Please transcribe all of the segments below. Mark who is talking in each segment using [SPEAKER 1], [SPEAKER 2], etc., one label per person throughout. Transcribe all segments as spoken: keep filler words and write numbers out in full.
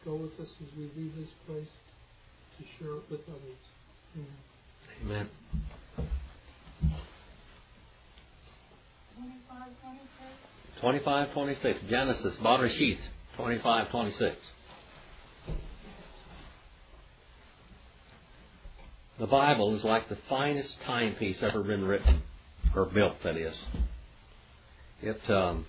[SPEAKER 1] go with us as we leave this place to share it with others. Amen.
[SPEAKER 2] Amen. twenty-five twenty-six. Genesis, Bereshith, twenty-five twenty-six. The Bible is like the finest timepiece ever been written, or built, that is. It, um,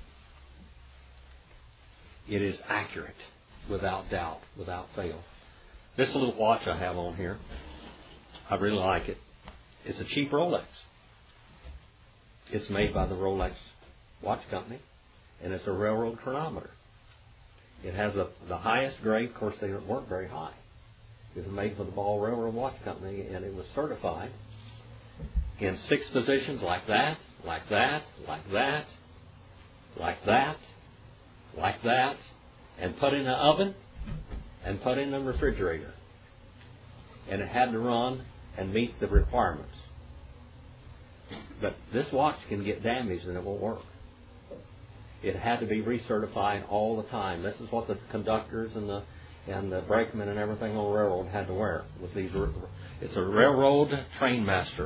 [SPEAKER 2] it is accurate, without doubt, without fail. This little watch I have on here, I really like it. It's a cheap Rolex. It's made by the Rolex watch company, and it's a railroad chronometer. It has a, the highest grade. Of course, they weren't very high. It was made for the Ball Railroad Watch Company, and it was certified in six positions, like that, like that, like that, like that, like that, and put in an oven, and put in a refrigerator. And it had to run and meet the requirements. But this watch can get damaged and it won't work. It had to be recertified all the time. This is what the conductors and the and the brakemen and everything on the railroad had to wear. Was these? It's a railroad train master.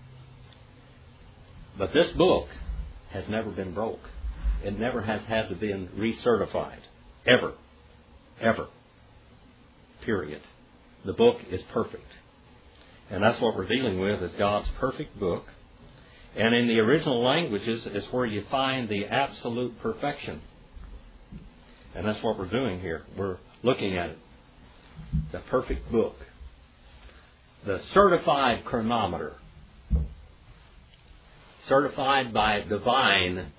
[SPEAKER 2] But this book has never been broke. It never has had to be recertified. Ever. Ever. Period. The book is perfect. And that's what we're dealing with, is God's perfect book. And in the original languages is where you find the absolute perfection. And that's what we're doing here. We're looking at it. The perfect book. The certified chronometer. Certified by divine,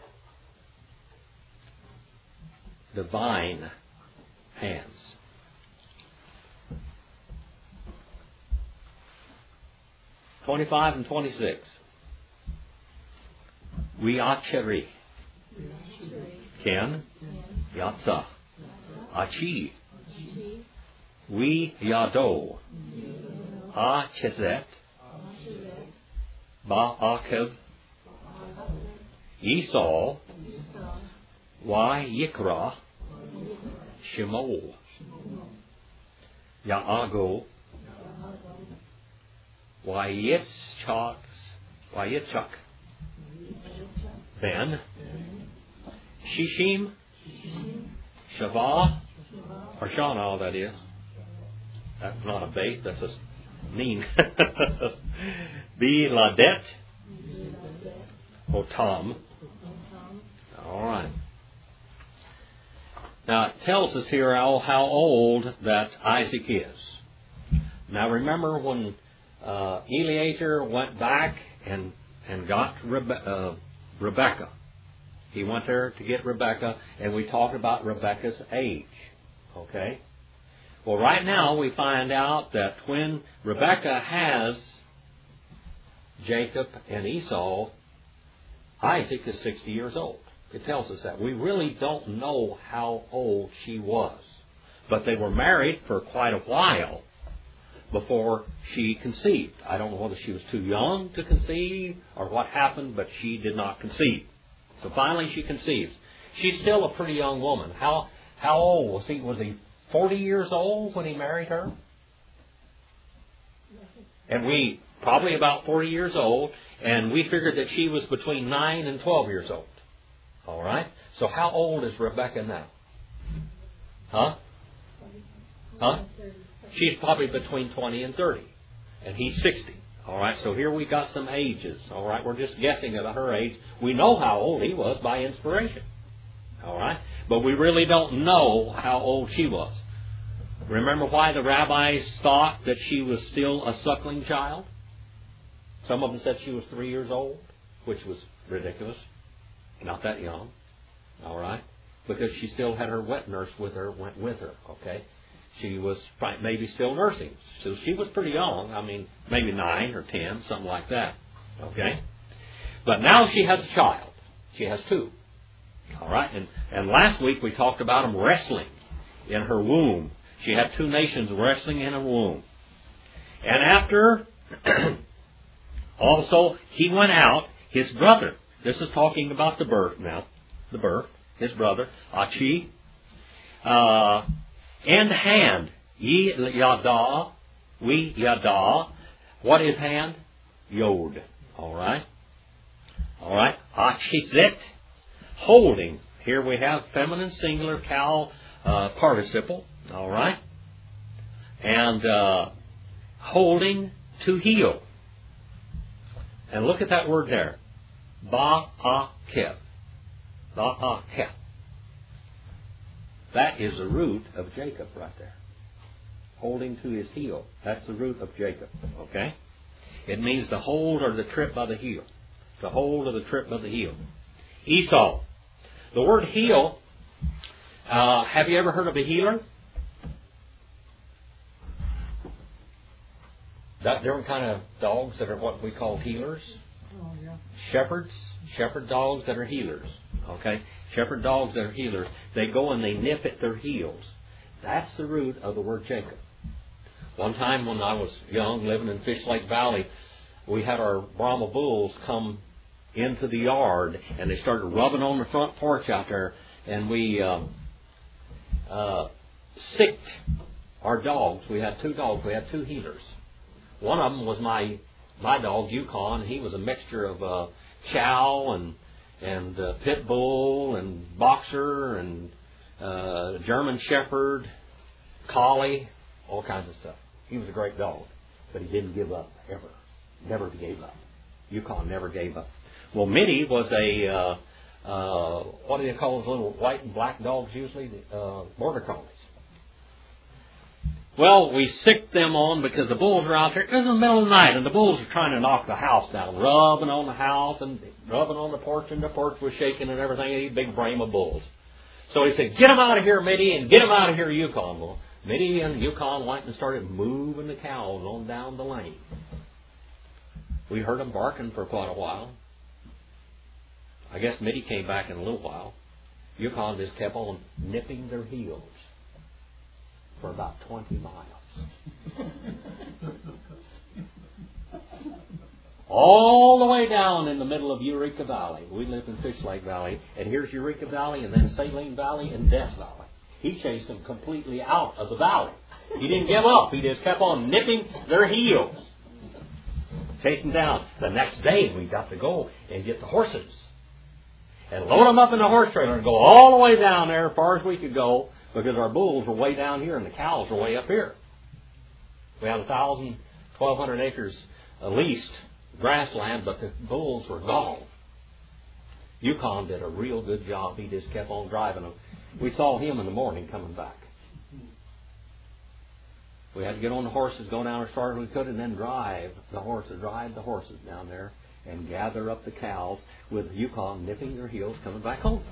[SPEAKER 2] divine hands. twenty-five and twenty-six. Wiacheri. Ken. Yatsa. Achi. We Yado. A Chezet. Ba Akib. Esau. Y Yikra. Shemol. Yaago. Yitzchak. Yitzchak. Ben. Shishim. Shavah. Or Shana, that is. That's not a bait, that's a name. Biladet. Otam. All right. Now it tells us here how, how old that Isaac is. Now remember when uh, Eliezer went back and and got Rebe- uh, Rebecca. He went there to get Rebecca, and we talked about Rebecca's age. Okay? Well, right now we find out that when Rebecca has Jacob and Esau, Isaac is sixty years old. It tells us that. We really don't know how old she was. But they were married for quite a while before she conceived. I don't know whether she was too young to conceive or what happened, but she did not conceive. So finally she conceives. She's still a pretty young woman. How how old was he? Was he forty years old when he married her? And we, probably about forty years old, and we figured that she was between nine and twelve years old. All right? So how old is Rebecca now? Huh? Huh? She's probably between twenty and thirty. And he's sixty. All right? So here we got some ages. All right? We're just guessing at her age. We know how old he was by inspiration. All right? But we really don't know how old she was. Remember why the rabbis thought that she was still a suckling child? Some of them said she was three years old, which was ridiculous. Not that young. All right? Because she still had her wet nurse with her, went with her. Okay? She was maybe still nursing. So she was pretty young. I mean, maybe nine or ten, something like that. Okay? But now she has a child. She has two. All right? And, and last week we talked about them wrestling in her womb. She had two nations wrestling in her womb. And after, also, he went out, his brother. This is talking about the birth now. The birth. His brother, Achi. Uh, And hand. Ye yada. We yada. What is hand? Yod. All right. All right. Achizet. Holding. Here we have feminine singular cal uh, participle. All right. And uh, holding to heal. And look at that word there. Ba'akeh. Ba'akeh. That is the root of Jacob right there. Holding to his heel. That's the root of Jacob. Okay? It means to hold or to trip by the heel. To hold or to trip by the heel. Esau. The word heel, uh, have you ever heard of a healer? That different kind of dogs that are what we call healers.
[SPEAKER 1] Oh, yeah.
[SPEAKER 2] Shepherds. Shepherd dogs that are healers. Okay? Shepherd dogs that are healers. They go and they nip at their heels. That's the root of the word Jacob. One time when I was young, living in Fish Lake Valley, we had our Brahma bulls come into the yard, and they started rubbing on the front porch out there, and we uh, uh, sicked our dogs. We had two dogs. We had two healers. One of them was my my dog, Yukon. He was a mixture of uh, Chow and and uh, Pit Bull and Boxer and uh, German Shepherd, Collie, all kinds of stuff. He was a great dog, but he didn't give up ever. Never gave up. Yukon never gave up. Well, Mitty was a, uh, uh, what do they call those little white and black dogs usually? Uh, border collies. Well, we sicked them on because the bulls were out there. It was in the middle of the night, and the bulls were trying to knock the house down, rubbing on the house and rubbing on the porch, and the porch was shaking and everything. A big brame of bulls. So he said, "Get them out of here, Mitty, and get them out of here, Yukon." Well, Mitty and Yukon went and started moving the cows on down the lane. We heard them barking for quite a while. I guess Mitty came back in a little while. Yukon just kept on nipping their heels for about twenty miles. All the way down in the middle of Eureka Valley. We lived in Fish Lake Valley. And here's Eureka Valley, and then Saline Valley, and Death Valley. He chased them completely out of the valley. He didn't give up. He just kept on nipping their heels. Chasing down. The next day, we got to go and get the horses. And load them up in the horse trailer and go all the way down there as far as we could go, because our bulls were way down here and the cows were way up here. We had a thousand, twelve hundred acres at least grassland, but the bulls were gone. Yukon did a real good job. He just kept on driving them. We saw him in the morning coming back. We had to get on the horses, go down as far as we could, and then drive the horses, drive the horses down there and gather up the cows with Yukon nipping their heels coming back home.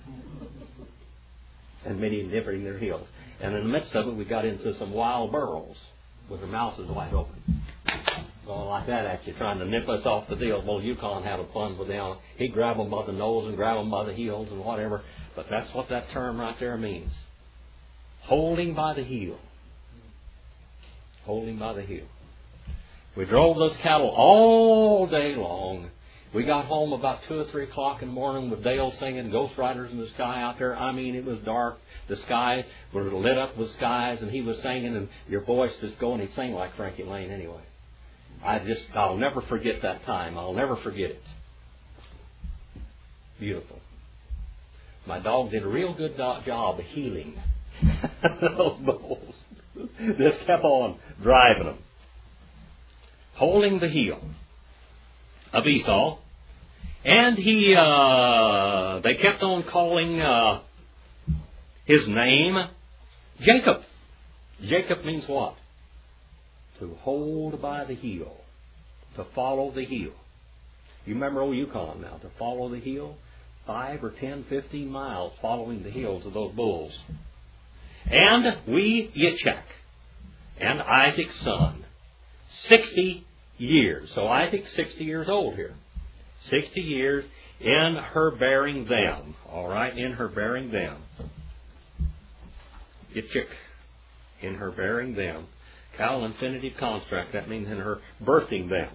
[SPEAKER 2] And Mitty nipping their heels. And in the midst of it, we got into some wild burros with their mouths wide open. Going like that at you, trying to nip us off the deal. Well, Yukon had a fun with them. He'd grab them by the nose and grab them by the heels and whatever. But that's what that term right there means. Holding by the heel. Holding by the heel. We drove those cattle all day long. We got home about two or three o'clock in the morning with Dale singing Ghost Riders in the Sky out there. I mean, it was dark. The sky was lit up with skies, and he was singing, and your voice just going. He sang like Frankie Lane anyway. I just, I'll never forget that time. I'll never forget it. Beautiful. My dog did a real good do- job of healing those bulls. Just kept on driving them. Holding the heel of Esau. And he, uh, they kept on calling uh, his name Jacob. Jacob means what? To hold by the heel. To follow the heel. You remember old Yukon now. To follow the heel. Five or ten, fifteen miles following the heels of those bulls. And we, Yitzchak, and Isaac's son, sixty years. So Isaac's sixty years old here. Sixty years in her bearing them. All right, in her bearing them. Yitzchak, in her bearing them. Cal infinitive construct. That means in her birthing them.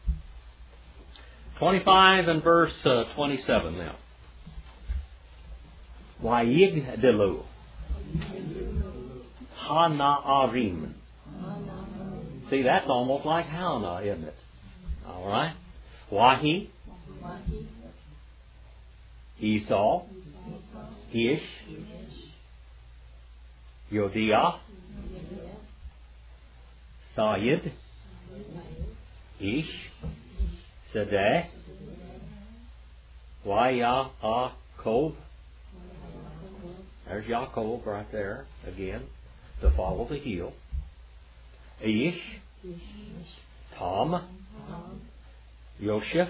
[SPEAKER 2] twenty-five and verse uh, twenty-seven now. Wayigdalu. Hanaarim. See, that's almost like Hannah, isn't it? All right. Wahi, Esau, Ish, Yodiah, Sayid, Ish, Sedeh, Yaakov. There's Yaakov right there again, to follow the heel. Ish, Tom, Yosef,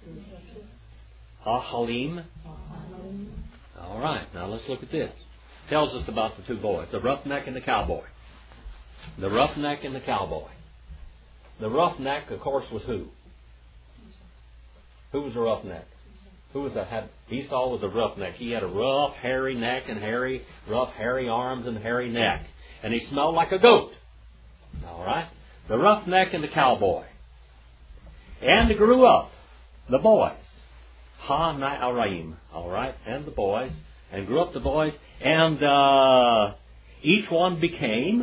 [SPEAKER 2] Ahalim. All right, now let's look at this. Tells us about the two boys, the roughneck and the cowboy. The roughneck and the cowboy. The roughneck, of course, was who? Who was a roughneck? Who was a had Esau was a roughneck. He had a rough, hairy neck and hairy, rough, hairy arms and hairy neck, and he smelled like a goat. All right, the roughneck and the cowboy. And they grew up, the boys, Ha-Na'arim, all right, and the boys, and grew up the boys, and uh, each one became,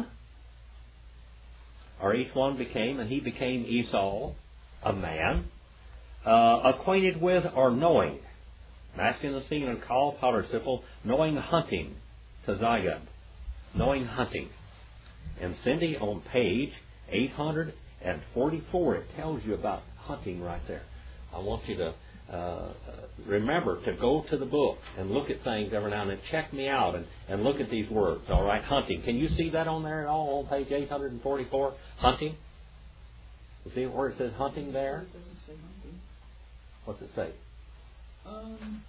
[SPEAKER 2] or each one became, and he became Esau, a man, uh, acquainted with or knowing, masculine and singular, call, participle, knowing hunting, tazayad, knowing hunting. And Cindy, on page eight hundred forty-four, it tells you about hunting right there. I want you to uh, remember to go to the book and look at things every now and then. Check me out and, and look at these words. All right, hunting. Can you see that on there at all on page eight hundred forty-four? Hunting. You see where it says hunting there?
[SPEAKER 3] It doesn't say hunting.
[SPEAKER 2] What's it say?
[SPEAKER 3] Um,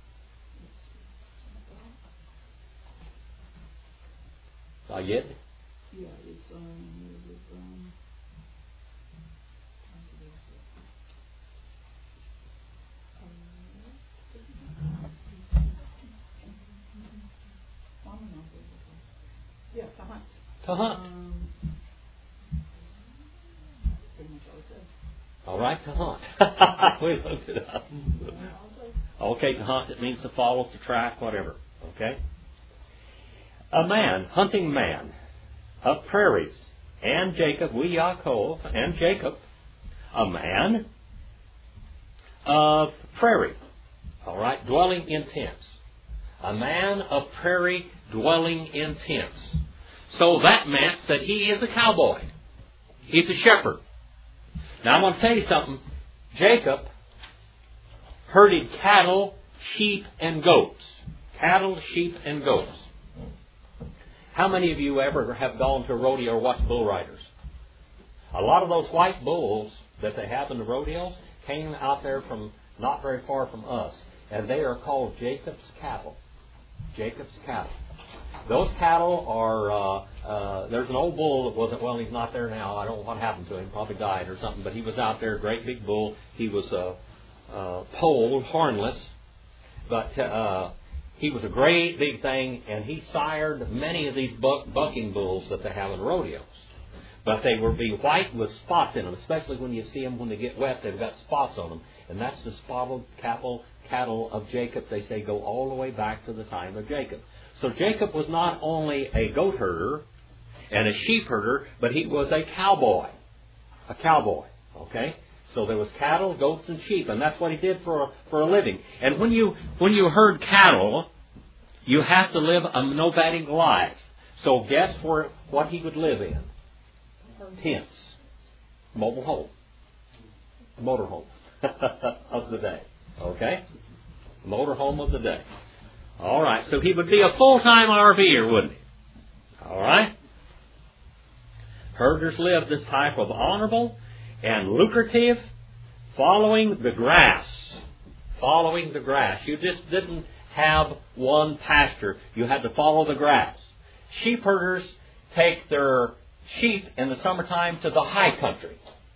[SPEAKER 2] Sayed?
[SPEAKER 3] yeah, it's um, it's, um, yeah, to hunt.
[SPEAKER 2] To hunt.
[SPEAKER 3] Um, pretty much all it says.
[SPEAKER 2] All right, to hunt. We looked it up. Okay, to hunt, it means to follow, to track, whatever. Okay? A man, hunting man, of prairies, and Jacob, we Yaakov, and Jacob, a man of prairie. All right, dwelling in tents. A man of prairie dwelling in tents. So that meant that he is a cowboy. He's a shepherd. Now I'm going to tell you something. Jacob herded cattle, sheep, and goats. Cattle, sheep, and goats. How many of you ever have gone to a rodeo or watched bull riders? A lot of those white bulls that they have in the rodeos came out there from not very far from us. And they are called Jacob's cattle. Jacob's cattle. Those cattle are, uh, uh, there's an old bull that wasn't, well, he's not there now. I don't know what happened to him. Probably died or something. But he was out there, great big bull. He was uh, uh, polled, hornless. But uh, he was a great big thing. And he sired many of these buck, bucking bulls that they have in rodeos. But they will be white with spots in them, especially when you see them when they get wet. They've got spots on them. And that's the spotted cattle, cattle of Jacob. They say go all the way back to the time of Jacob. So Jacob was not only a goat herder and a sheep herder, but he was a cowboy. A cowboy. Okay? So there was cattle, goats, and sheep, and that's what he did for a, for a living. And when you when you herd cattle, you have to live a nomadic life. So guess where what he would live in? Tents. Mobile home. Motor home of the day. Okay? Motor home of the day. All right, so he would be a full-time RVer, wouldn't he? All right? Herders live this type of honorable and lucrative following the grass. Following the grass. You just didn't have one pasture. You had to follow the grass. Sheep herders take their sheep in the summertime to the high country.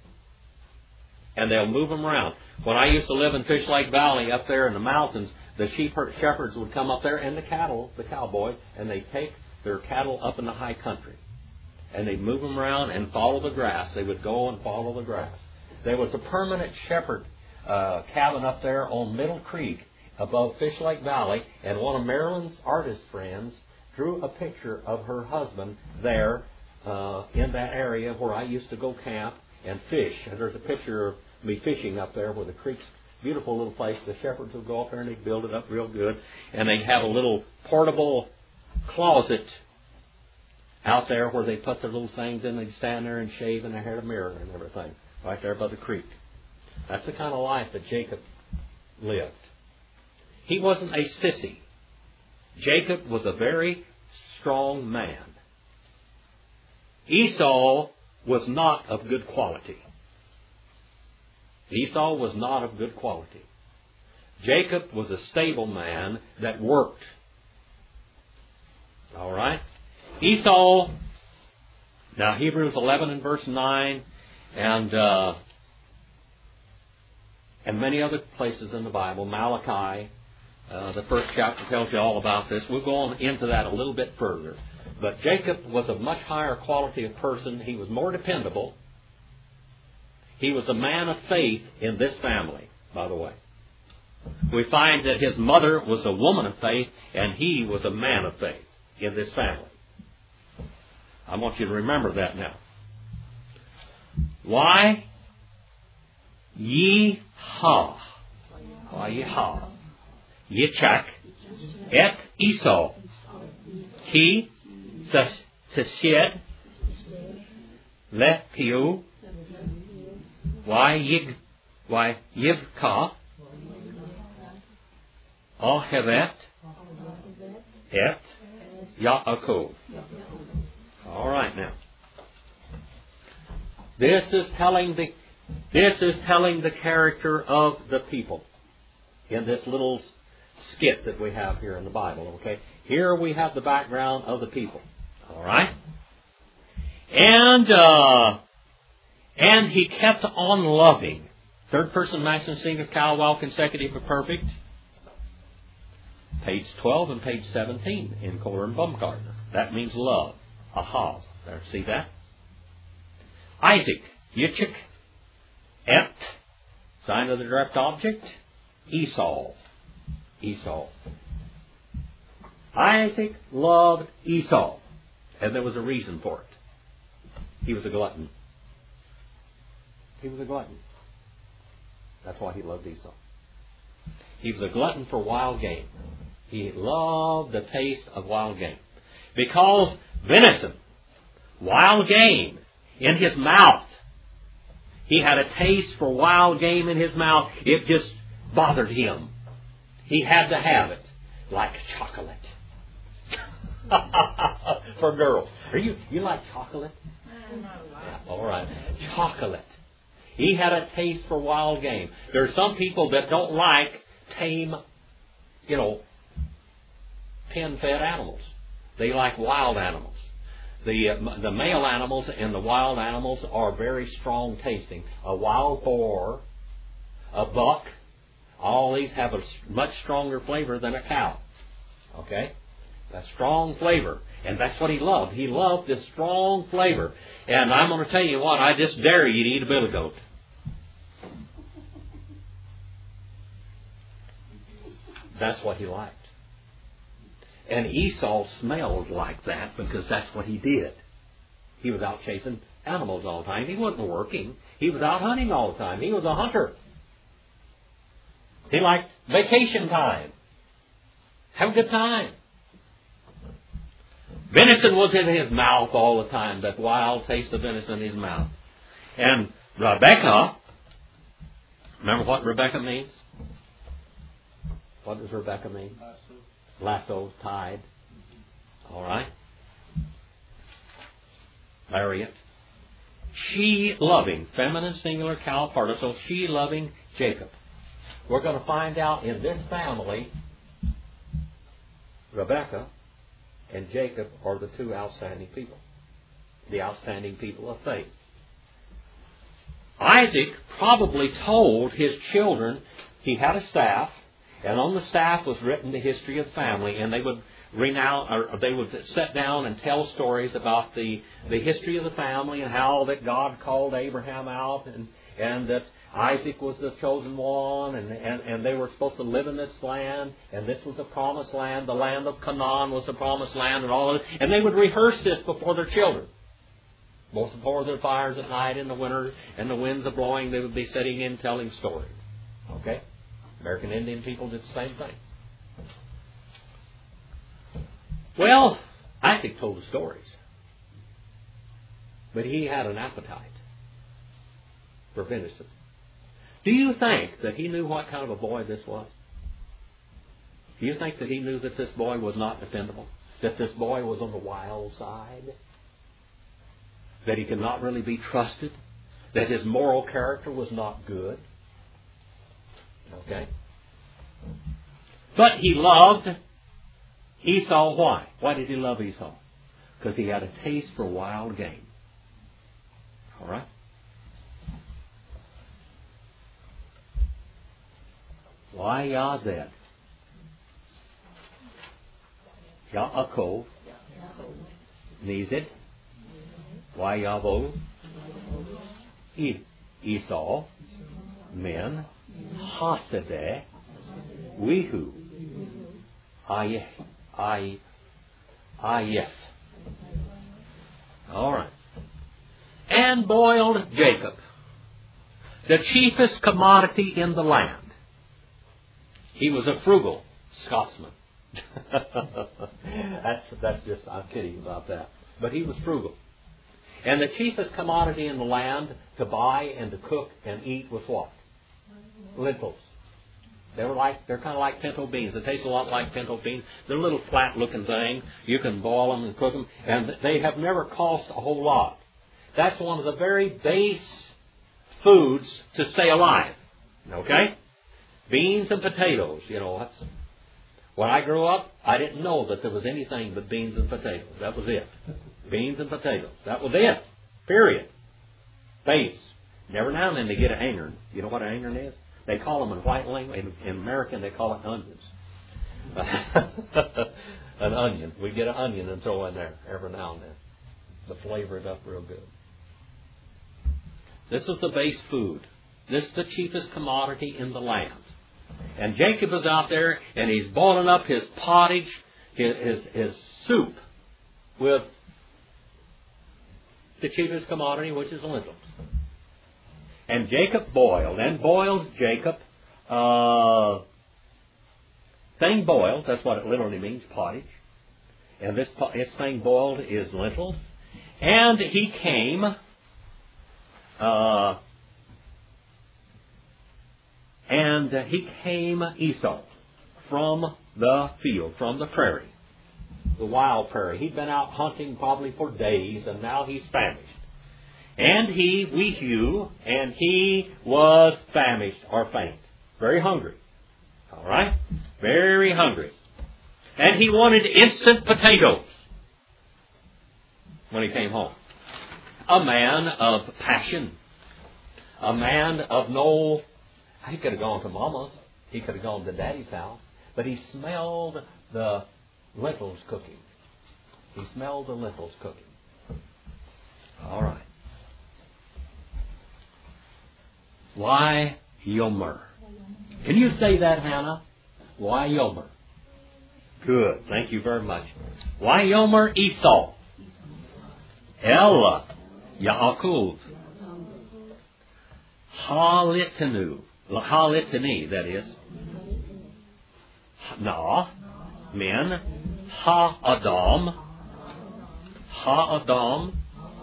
[SPEAKER 2] And they'll move them around. When I used to live in Fish Lake Valley up there in the mountains, the sheep shepherds would come up there and the cattle, the cowboy, and they'd take their cattle up in the high country. And they'd move them around and follow the grass. They would go and follow the grass. There was a permanent shepherd uh, cabin up there on Middle Creek above Fish Lake Valley, and one of Marilyn's artist friends drew a picture of her husband there uh, in that area where I used to go camp and fish. And there's a picture of me fishing up there where the creek's beautiful little place. The shepherds would go up there and they'd build it up real good. And they'd have a little portable closet out there where they put their little things in. They'd stand there and shave, and they had a mirror and everything right there by the creek. That's the kind of life that Jacob lived. He wasn't a sissy. Jacob was a very strong man. Esau was not of good quality. Esau was not of good quality. Jacob was a stable man that worked. All right? Esau, now Hebrews eleven and verse nine, and uh, and many other places in the Bible, Malachi, uh, the first chapter tells you all about this. We'll go on into that a little bit further. But Jacob was of much higher quality of person. He was more dependable. He was a man of faith in this family, by the way. We find that his mother was a woman of faith, and he was a man of faith in this family. I want you to remember that now. Why? Ye-ha. Why ye-ha? Yitzchak et Esau. Ki teshed le-piu. Why yig? Why yivka? Ahevet et Yaakov. All right now. This is telling the this is telling the character of the people in this little skit that we have here in the Bible. Okay, here we have the background of the people. All right, and uh, and he kept on loving. Third person masculine singular cow while consecutive and perfect. Page twelve and page seventeen in Kohler and Baumgartner. That means love. Aha. There, see that? Isaac, Yitzchak, et, sign of the direct object, Esau. Esau. Isaac loved Esau. And there was a reason for it. He was a glutton. He was a glutton. That's why he loved Esau. He was a glutton for wild game. He loved the taste of wild game. Because venison, wild game, in his mouth. He had a taste for wild game in his mouth. It just bothered him. He had to have it. Like chocolate. For girls. Are you, you like chocolate? Yeah, all right. Chocolate. He had a taste for wild game. There are some people that don't like tame, you know, pen-fed animals. They like wild animals. The uh, the male animals and the wild animals are very strong tasting. A wild boar, a buck, all these have a much stronger flavor than a cow. Okay? A strong flavor. And that's what he loved. He loved this strong flavor. And I'm going to tell you what, I just dare you to eat a billy goat. That's what he liked. And Esau smelled like that because that's what he did. He was out chasing animals all the time. He wasn't working. He was out hunting all the time. He was a hunter. He liked vacation time. Have a good time. Venison was in his mouth all the time. That wild taste of venison in his mouth. And Rebecca, remember what Rebecca means? What does Rebecca mean? Lasso, tied. All right. Lariat. She loving, feminine singular cow partner. So she loving Jacob. We're going to find out in this family, Rebecca and Jacob are the two outstanding people. The outstanding people of faith. Isaac probably told his children, he had a staff, and on the staff was written the history of the family, and they would renounce, or they would sit down and tell stories about the, the history of the family and how that God called Abraham out, and, and that Isaac was the chosen one, and, and, and they were supposed to live in this land, and this was the promised land, the land of Canaan was the promised land, and all of it. And they would rehearse this before their children. Most before the fires at night in the winter and the winds are blowing, they would be sitting in telling stories. Okay? American Indian people did the same thing. Well, Isaac told the stories. But he had an appetite for venison. Do you think that he knew what kind of a boy this was? Do you think that he knew that this boy was not dependable? That this boy was on the wild side? That he could not really be trusted? That his moral character was not good? Okay? But he loved Esau. Why? Why did he love Esau? Because he had a taste for wild game. All right? Why Yazed? Yaakov. Nezid. Why Yavo? Esau. Men. Hasadeh. Wehu. Ayeh. Ayeh. Ayeth. All right. And boiled Jacob, the chiefest commodity in the land. He was a frugal Scotsman. that's that's just, I'm kidding about that. But he was frugal. And the chiefest commodity in the land to buy and to cook and eat was what? Lentils. They were like, they're kind of like pinto beans. They taste a lot like pinto beans. They're a little flat-looking thing. You can boil them and cook them. And they have never cost a whole lot. That's one of the very base foods to stay alive. Okay? Beans and potatoes. You know, that's, when I grew up, I didn't know that there was anything but beans and potatoes. That was it. Beans and potatoes. That was it. Period. Base. Never now and then they get an angern. You know what an angern is? They call them in white language. In, in American, they call it onions. An onion. We get an onion and throw in there every now and then to flavor it up real good. This is the base food. This is the cheapest commodity in the land. And Jacob is out there and he's boiling up his pottage, his, his, his soup with the cheapest commodity, which is lentils. And Jacob boiled, and boiled Jacob, uh, thing boiled, that's what it literally means, pottage. And this, this thing boiled is lentils. And he came, uh, and he came Esau from the field, from the prairie, the wild prairie. He'd been out hunting probably for days, and now he's famished. And he, Wehu, and he was famished or faint. Very hungry. All right? Very hungry. And he wanted instant potatoes when he came home. A man of passion. A man of no... He could have gone to Mama's. He could have gone to Daddy's house. But he smelled the lentils cooking. He smelled the lentils cooking. All right. Why Yomer? Can you say that, Hannah? Why Yomer? Good. Thank you very much. Why Yomer Esau? Ella Yaakov. Halitanu. Halitani, that is. Na. Men. Ha-Adam. Ha-Adam.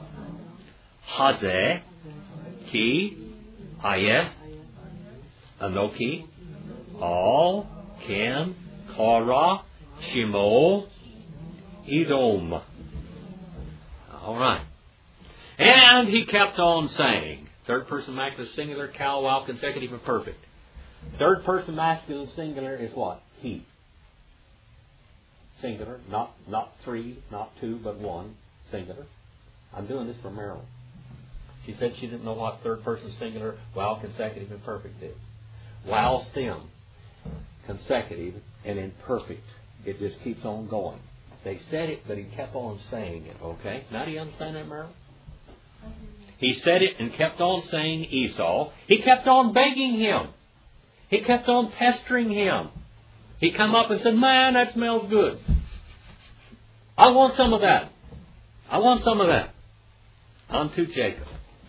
[SPEAKER 2] Hazeh. Ki. Ayeh, Anoki, Al, Ken, Korah, Shimo, Edom. All right. And he kept on saying, third person masculine singular, cal, wow, consecutive, and perfect. Third person masculine singular is what? He. Singular, not not three, not two, but one. Singular. I'm doing this for Marilyn. She said she didn't know what third person singular, while consecutive, and perfect is. While stem, consecutive, and imperfect. It just keeps on going. They said it, but he kept on saying it. Okay? Now do you understand that, Marilyn? He said it and kept on saying Esau. He kept on begging him. He kept on pestering him. He come up and said, man, that smells good. I want some of that. I want some of that. unto Jacob.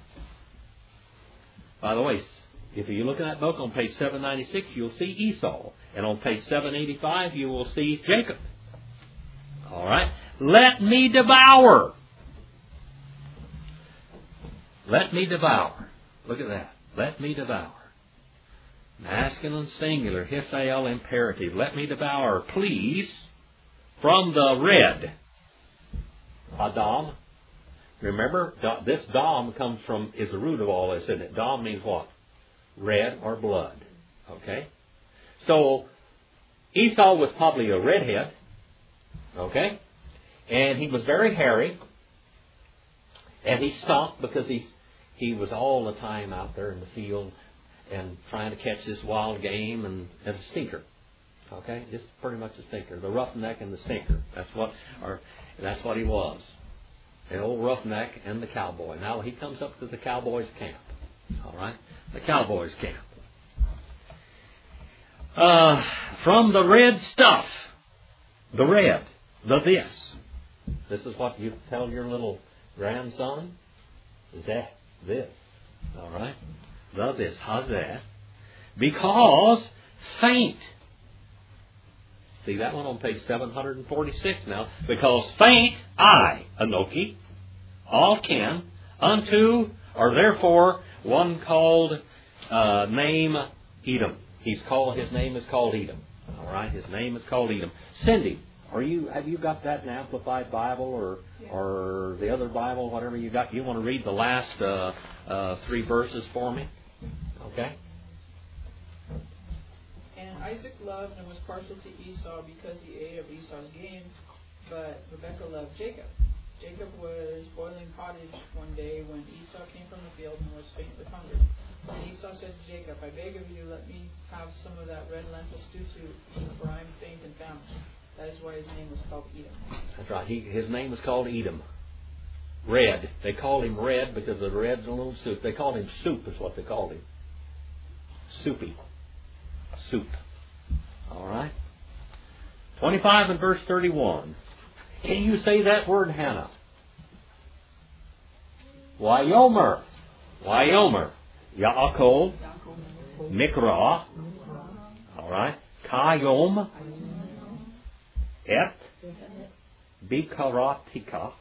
[SPEAKER 2] By the way, if you look at that book on page seven ninety-six, you'll see Esau. And on page seven eighty-five, you will see Jacob. All right? Let me devour. Let me devour. Look at that. Let me devour. Masculine singular, Hiphil imperative. Let me devour, please, from the red. Adam. Remember, this Dam comes from, is the root of all this, isn't it? Dam means what? Red or blood. Okay? So, Esau was probably a redhead. Okay? And he was very hairy. And he stopped because he, he was all the time out there in the field and trying to catch this wild game and as a stinker. Okay? Just pretty much a stinker. The roughneck and the stinker. That's what, or, that's what he was. The old roughneck and the cowboy. Now he comes up to the cowboy's camp. All right? The cowboy's camp. Uh, from the red stuff. The red. The this. This is what you tell your little grandson. Is that this. All right? The this. How's that? Because faint. See that one on page seven forty-six now. Because faint I, Anoki, all kin, unto, or therefore, one called uh, name Edom. He's called, his name is called Edom. All right, his name is called Edom. Cindy, are you have you got that in Amplified Bible or
[SPEAKER 3] yeah. or
[SPEAKER 2] the other Bible, whatever you got? You want to read the last uh, uh, three verses for me? Okay.
[SPEAKER 3] And Isaac loved and was partial to Esau because he ate of Esau's game, but Rebekah loved Jacob. Jacob was boiling pottage one day when Esau came from the field and was faint with hunger. And Esau said to Jacob, I beg of you, let me have some of that red lentil stew to eat, for I am faint and famished. That is why his name was called Edom.
[SPEAKER 2] That's right. He, his name was called Edom. Red. They called him red because the red's a little soup. They called him soup is what they called him. Soupy. Soup. All right. twenty-five and verse thirty-one. Can you say that word, Hannah? Wyomer. Wyomer. Yaakov. Mikra. All right. Kayom. Et. Bikaratika.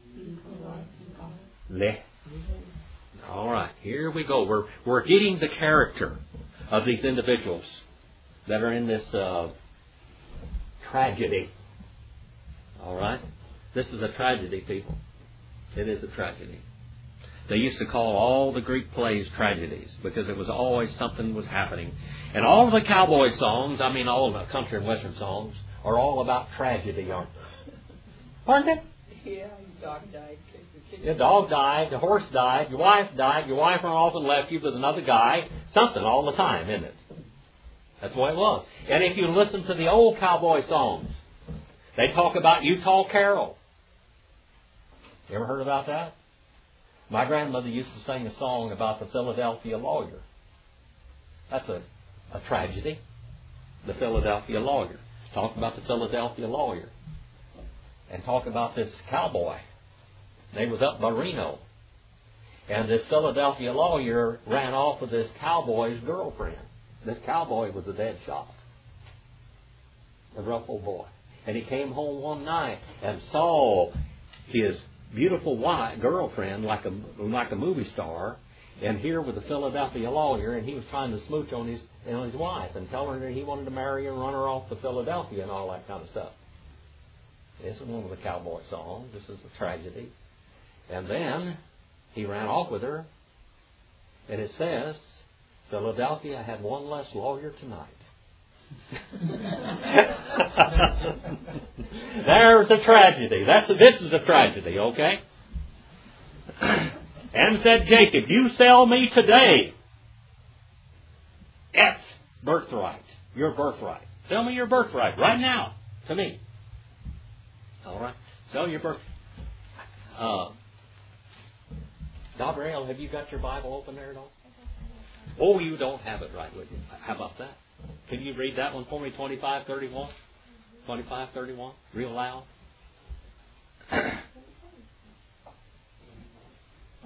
[SPEAKER 2] Le. All right. Here we go. We're, we're getting the character of these individuals that are in this uh, tragedy. All right? This is a tragedy, people. It is a tragedy. They used to call all the Greek plays tragedies because it was always something was happening. And all the cowboy songs, I mean all the country and western songs, are all about tragedy, aren't they? Aren't they?
[SPEAKER 3] Yeah, your dog died.
[SPEAKER 2] Your dog died, the horse died, your wife died, your wife ran off and left you with another guy. Something all the time, isn't it? That's the way it was. And if you listen to the old cowboy songs, they talk about Utah Carol. You ever heard about that? My grandmother used to sing a song about the Philadelphia lawyer. That's a, a tragedy. The Philadelphia lawyer. Talk about the Philadelphia lawyer. And talk about this cowboy. They was up by Reno. And this Philadelphia lawyer ran off with this cowboy's girlfriend. This cowboy was a dead shot. A rough old boy. And he came home one night and saw his beautiful wife, girlfriend like a like a movie star, and here with the Philadelphia lawyer, and he was trying to smooch on his on his wife and tell her that he wanted to marry her and run her off to Philadelphia and all that kind of stuff. This is one of the cowboy songs. This is a tragedy. And then he ran off with her, and it says, Philadelphia had one less lawyer tonight. There's a tragedy. That's a, this is a tragedy, okay? And said Jacob, you sell me today. It's birthright. Your birthright. Sell me your birthright right now to me. All right. Sell your birth. Uh, Gabrielle, have you got your Bible open there at all? Oh, you don't have it right with you. How about that? Can you read that one for me, twenty-five thirty-one? twenty-five thirty-one? Real loud?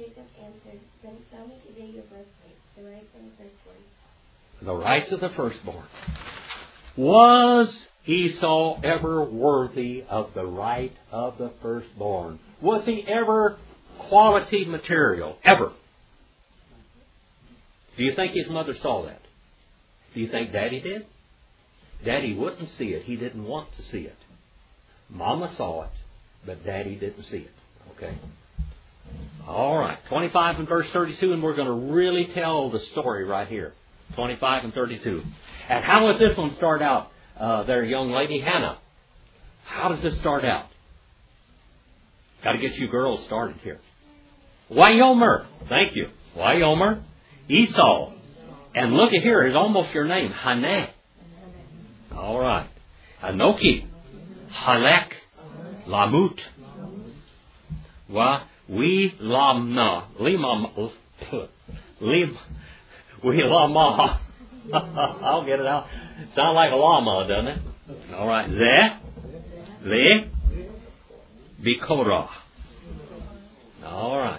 [SPEAKER 4] Jacob answered, Then tell me today your birthright, the right of the firstborn.
[SPEAKER 2] The rights of the firstborn. Was Esau ever worthy of the right of the firstborn? Was he ever quality material? Ever? Do you think his mother saw that? Do you think Daddy did? Daddy wouldn't see it. He didn't want to see it. Mama saw it, but Daddy didn't see it. Okay? All right. twenty-five and verse thirty-two, and we're going to really tell the story right here. twenty-five and thirty-two. And how does this one start out, uh, there, young lady? Hannah. How does this start out? Got to get you girls started here. Wyomer. Thank you. Wyomer. Esau. And look at here, it's almost your name. Haneh. All right. Anoki. Halek. Lamut. Wa. We lamna. Limam. Lim. We lama. I'll get it out. Sound like a llama, doesn't it? All right. Zeh. Le. Bikorah. All right.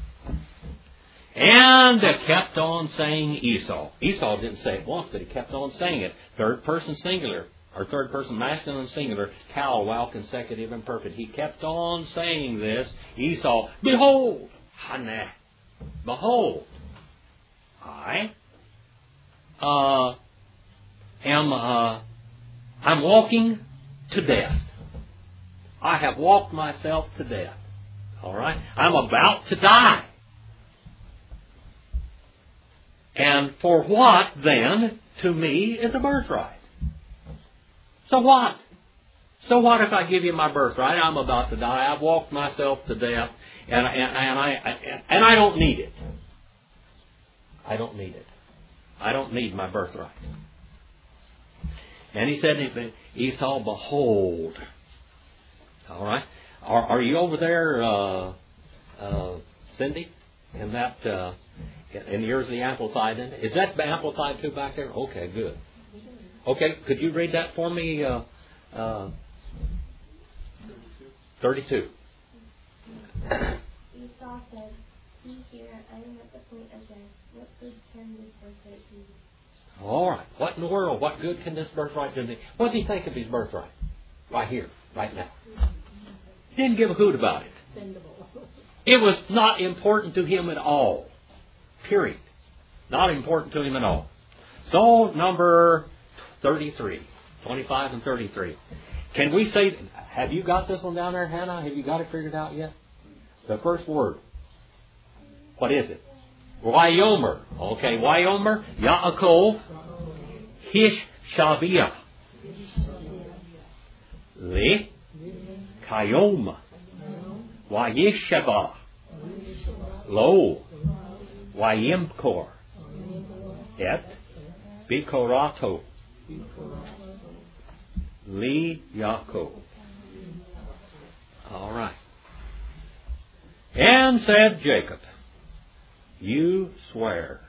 [SPEAKER 2] And it kept on saying Esau. Esau didn't say it once, but he kept on saying it. Third person singular, or third person masculine and singular, cal, while consecutive and perfect. He kept on saying this. Esau, behold, Haneh, behold, I uh, am uh, I'm walking to death. I have walked myself to death. All right? I'm about to die. And for what, then, to me, is a birthright? So what? So what if I give you my birthright? I'm about to die. I've walked myself to death, and, and, and, I, and I don't need it. I don't need it. I don't need my birthright. And he said, Esau, behold. All right. Are, are you over there, uh, uh, Cindy? In that... Uh, And here's the Amplified. In Is that Amplified too back there? Okay, good. Okay, could you read that for me? Uh, uh, thirty-two.
[SPEAKER 4] Esau said, See here, I am at the point of death. What good can this birthright do me?
[SPEAKER 2] All right. What in the world? What good can this birthright do me? What did he think of his birthright? Right here, right now. Didn't give a hoot about it. It was not important to him at all. Period. Not important to him at all. So, number thirty-three. twenty-five and thirty-three. Can we say, have you got this one down there, Hannah? Have you got it figured out yet? The first word. What is it? Wyomer. Okay, Wyomer. Yaakov. Hish Shavia. Le. Kayom. Wayishaba. Lo. Wayimkor. Et. Bikorato. Li Yaakov. All right. And said Jacob, you swear.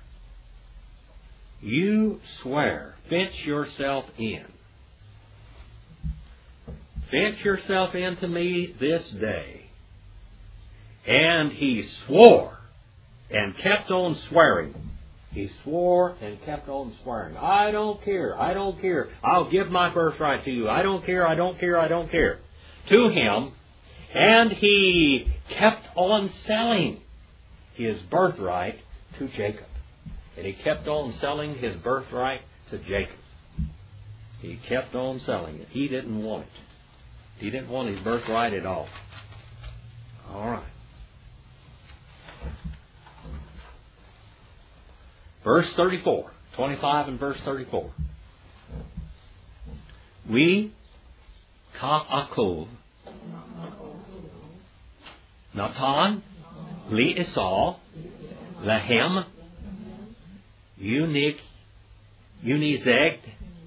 [SPEAKER 2] You swear. Fence yourself in. Fence yourself in to me this day. And he swore and kept on swearing. He swore and kept on swearing. I don't care. I don't care. I'll give my birthright to you. I don't care. I don't care. I don't care. To him. And he kept on selling his birthright to Jacob. And he kept on selling his birthright to Jacob. He kept on selling it. He didn't want it. He didn't want his birthright at all. All right. Verse thirty-four. twenty-five and verse thirty-four. We ka'akov Natan li Esau lahem unik unizegd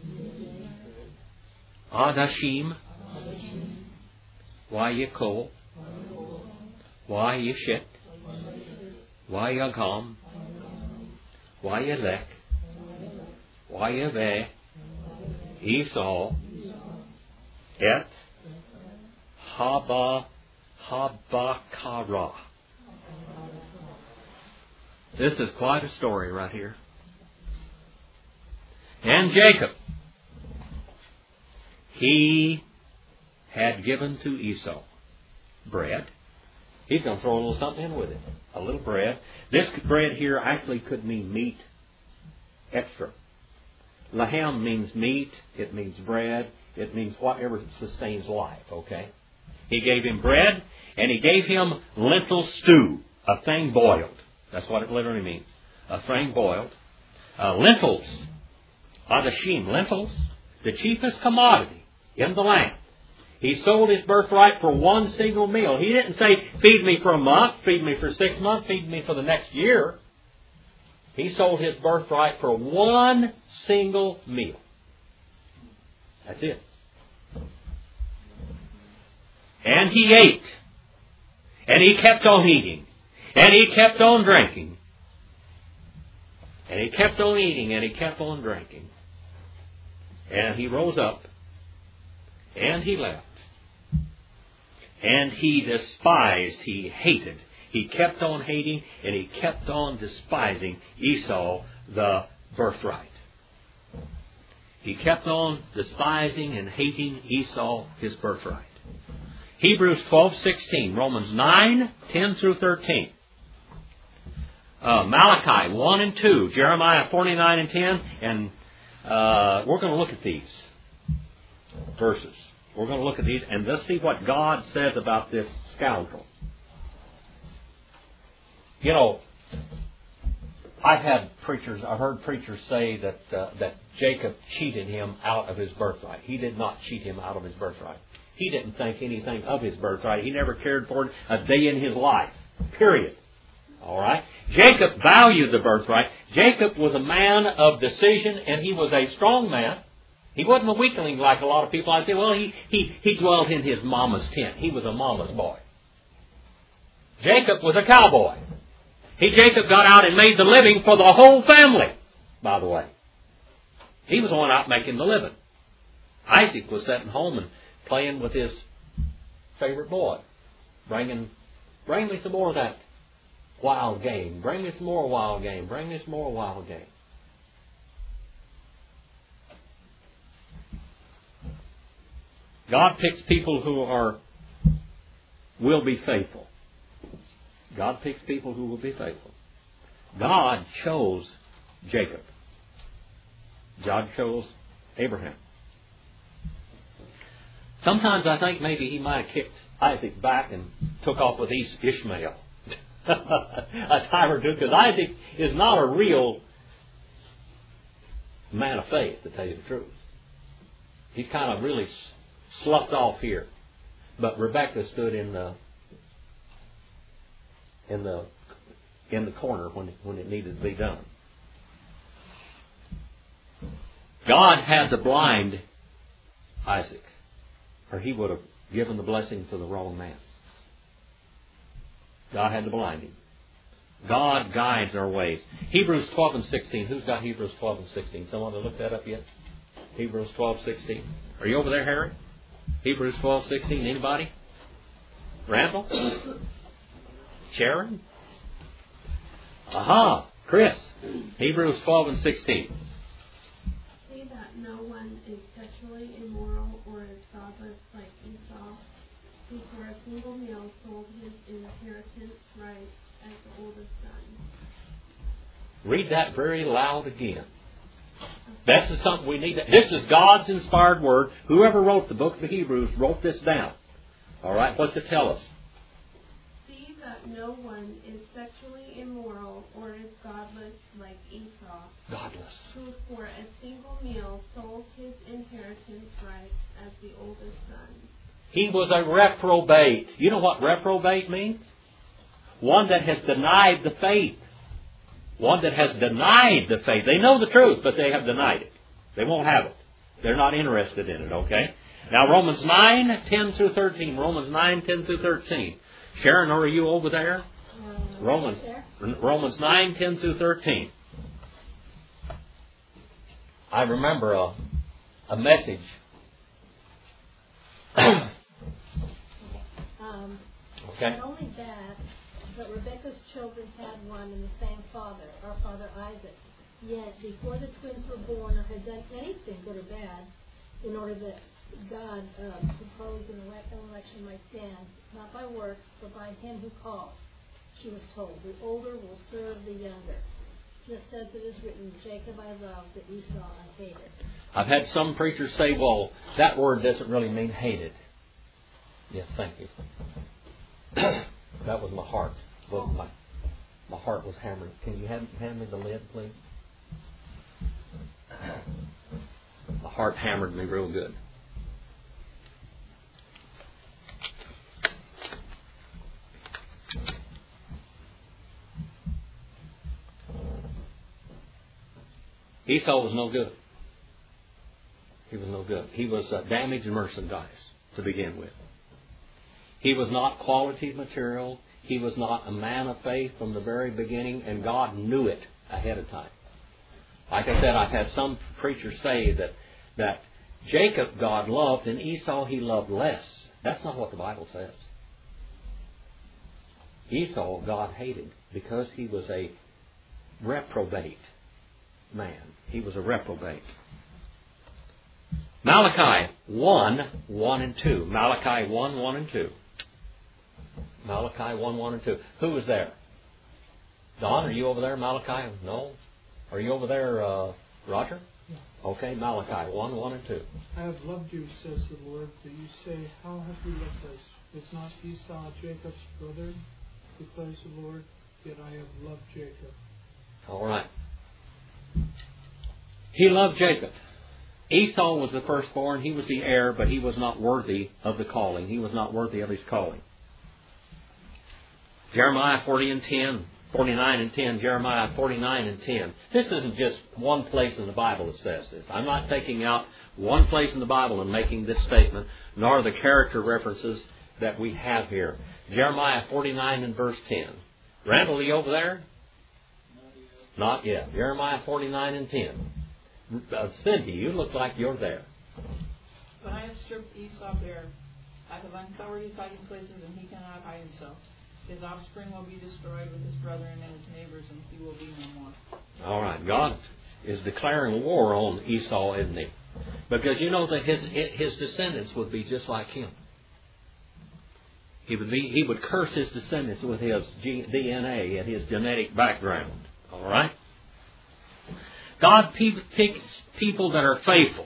[SPEAKER 2] adashim Wayakol Wayashet Wayagam Wayalek Wayave Esau Et Haba Habakara. This is quite a story right here. And Jacob, he had given to Esau bread. He's going to throw a little something in with it. A little bread. This bread here actually could mean meat extra. Lahem means meat. It means bread. It means whatever sustains life, okay? He gave him bread, and he gave him lentil stew, a thing boiled. That's what it literally means. A thing boiled. Uh, lentils, adashim, lentils, the cheapest commodity in the land. He sold his birthright for one single meal. He didn't say, feed me for a month, feed me for six months, feed me for the next year. He sold his birthright for one single meal. That's it. And he ate. And he kept on eating. And he kept on drinking. And he kept on eating and he kept on drinking. And he rose up. And he left. And he despised, he hated. He kept on hating and he kept on despising Esau, the birthright. He kept on despising and hating Esau, his birthright. Hebrews twelve sixteen, Romans nine ten through thirteen. Uh, Malachi one and two, Jeremiah forty-nine and ten, and uh, we're going to look at these verses. We're going to look at these and let's see what God says about this scoundrel. You know, I've had preachers, I've heard preachers say that uh, that Jacob cheated him out of his birthright. He did not cheat him out of his birthright. He didn't think anything of his birthright. He never cared for it a day in his life. Period. All right? Jacob valued the birthright. Jacob was a man of decision, and he was a strong man. He wasn't a weakling like a lot of people. I say, well, he, he, he dwelt in his mama's tent. He was a mama's boy. Jacob was a cowboy. He, Jacob got out and made the living for the whole family, by the way. He was the one out making the living. Isaac was sitting home and playing with his favorite boy. Bringing, bring me some more of that wild game. Bring me some more wild game. Bring me some more wild game. God picks people who are will be faithful. God picks people who will be faithful. God chose Jacob. God chose Abraham. Sometimes I think maybe he might have kicked Isaac back and took off with Ishmael a time or two, because Isaac is not a real man of faith, to tell you the truth. He's kind of really sloughed off here. But Rebekah stood in the in the in the corner when it, when it needed to be done. God had to blind Isaac, or he would have given the blessing to the wrong man. God had to blind him. God guides our ways. Hebrews twelve and sixteen. Who's got Hebrews twelve and sixteen? Someone to look that up yet? Hebrews twelve sixteen. Are you over there, Harry? Hebrews twelve sixteen. Anybody? Randall? Sharon? Aha! Chris. Hebrews twelve and sixteen.
[SPEAKER 4] See that no one is sexually immoral or is godless like Esau, who for a single meal sold his inheritance right as the oldest son.
[SPEAKER 2] Read that very loud again. This is something we need to, this is God's inspired word. Whoever wrote the book of Hebrews wrote this down. All right, what's it tell us?
[SPEAKER 4] See that no one is sexually immoral or is godless like Esau,
[SPEAKER 2] Godless.
[SPEAKER 4] who for a single meal sold his inheritance right as the oldest son.
[SPEAKER 2] He was a reprobate. You know what reprobate means? One that has denied the faith. One that has denied the faith. They know the truth, but they have denied it. They won't have it. They're not interested in it, okay? Now, Romans nine, ten through thirteen. Romans nine, ten through thirteen. Sharon, are you over there?
[SPEAKER 4] Um,
[SPEAKER 2] Romans, Romans nine, ten through thirteen. I remember a, a message.
[SPEAKER 5] Um,
[SPEAKER 2] Okay.
[SPEAKER 5] Not only that, But Rebekah's children had one and the same father, our father Isaac. Yet, before the twins were born or had done anything good or bad, in order that God uh, proposed an election might stand, not by works, but by him who called, she was told, the older will serve the younger. Just as it is written, Jacob I loved, but Esau I hated.
[SPEAKER 2] I've had some preachers say, well, that word doesn't really mean hated. Yes, thank you. That was my heart. Well, my, my heart was hammered. Can you hand, hand me the lid, please? My heart hammered me real good. Esau was no good. He was no good. He was uh, damaged merchandise to begin with. He was not quality material. He was not a man of faith from the very beginning, and God knew it ahead of time. Like I said, I've had some preachers say that, that Jacob God loved and Esau he loved less. That's not what the Bible says. Esau God hated because he was a reprobate man. He was a reprobate. Malachi one, one and two. Malachi one, one and two. Malachi one, one and two. Who was there? Don, are you over there, Malachi? No? Are you over there, uh, Roger?
[SPEAKER 1] Yeah.
[SPEAKER 2] Okay, Malachi one, one and two.
[SPEAKER 1] I have loved you, says the Lord, but you say, how have you loved us? Was not Esau Jacob's brother? Declares the Lord, yet I have loved Jacob.
[SPEAKER 2] All right. He loved Jacob. Esau was the firstborn. He was the heir, but he was not worthy of the calling. He was not worthy of his calling. Jeremiah forty and ten, forty-nine and ten, Jeremiah forty-nine and ten. This isn't just one place in the Bible that says this. I'm not taking out one place in the Bible and making this statement, nor the character references that we have here. Jeremiah forty-nine and verse ten. Randall, are you over there? Not yet. Jeremiah forty-nine and ten. Uh, Cindy, you look like you're there.
[SPEAKER 3] When I have stripped Esau bare, I have uncovered his hiding places, and he cannot hide himself. His offspring will be destroyed with his brethren and his neighbors, and he will be no more.
[SPEAKER 2] All right. God is declaring war on Esau, isn't he? Because you know that his his descendants would be just like him. He would be he would curse his descendants with his D N A and his genetic background. All right. God picks people that are faithful.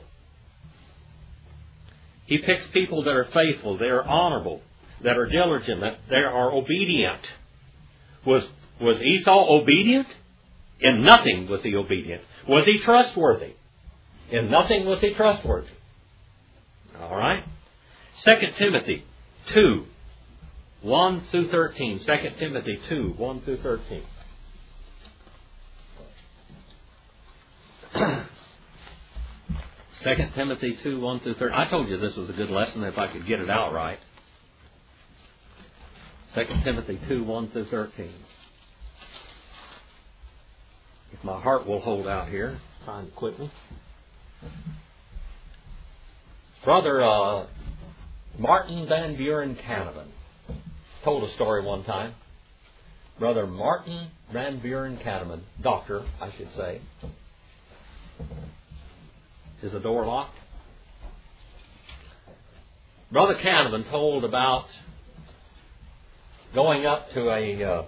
[SPEAKER 2] He picks people that are faithful, that are honorable, that are diligent, that they are obedient. Was, was Esau obedient? In nothing was he obedient. Was he trustworthy? In nothing was he trustworthy. All right. Second Timothy two, one through thirteen. Second Timothy two, one through thirteen. Second Timothy two, one through thirteen. I told you this was a good lesson if I could get it out right. Second Timothy two, one through thirteen. If my heart will hold out here, trying to quit me. Brother uh, Martin Van Buren Canavan told a story one time. Brother Martin Van Buren Canavan, doctor, I should say. Is the door locked? Brother Canavan told about going up to a uh,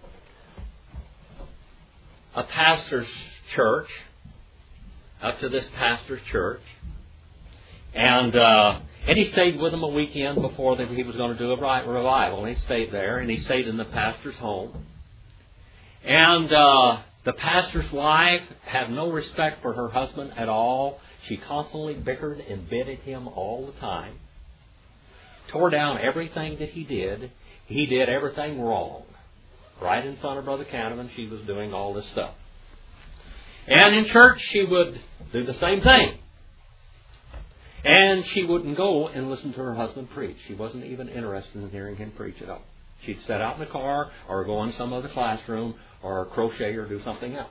[SPEAKER 2] a pastor's church, up to this pastor's church, and uh, and he stayed with them a weekend before that he was going to do a revival. And he stayed there, and he stayed in the pastor's home, and uh, the pastor's wife had no respect for her husband at all. She constantly bickered and bitted him all the time. Tore down everything that he did. He did everything wrong. Right in front of Brother Canavan, she was doing all this stuff. And in church, she would do the same thing. And she wouldn't go and listen to her husband preach. She wasn't even interested in hearing him preach at all. She'd sit out in the car or go in some other classroom or crochet or do something else.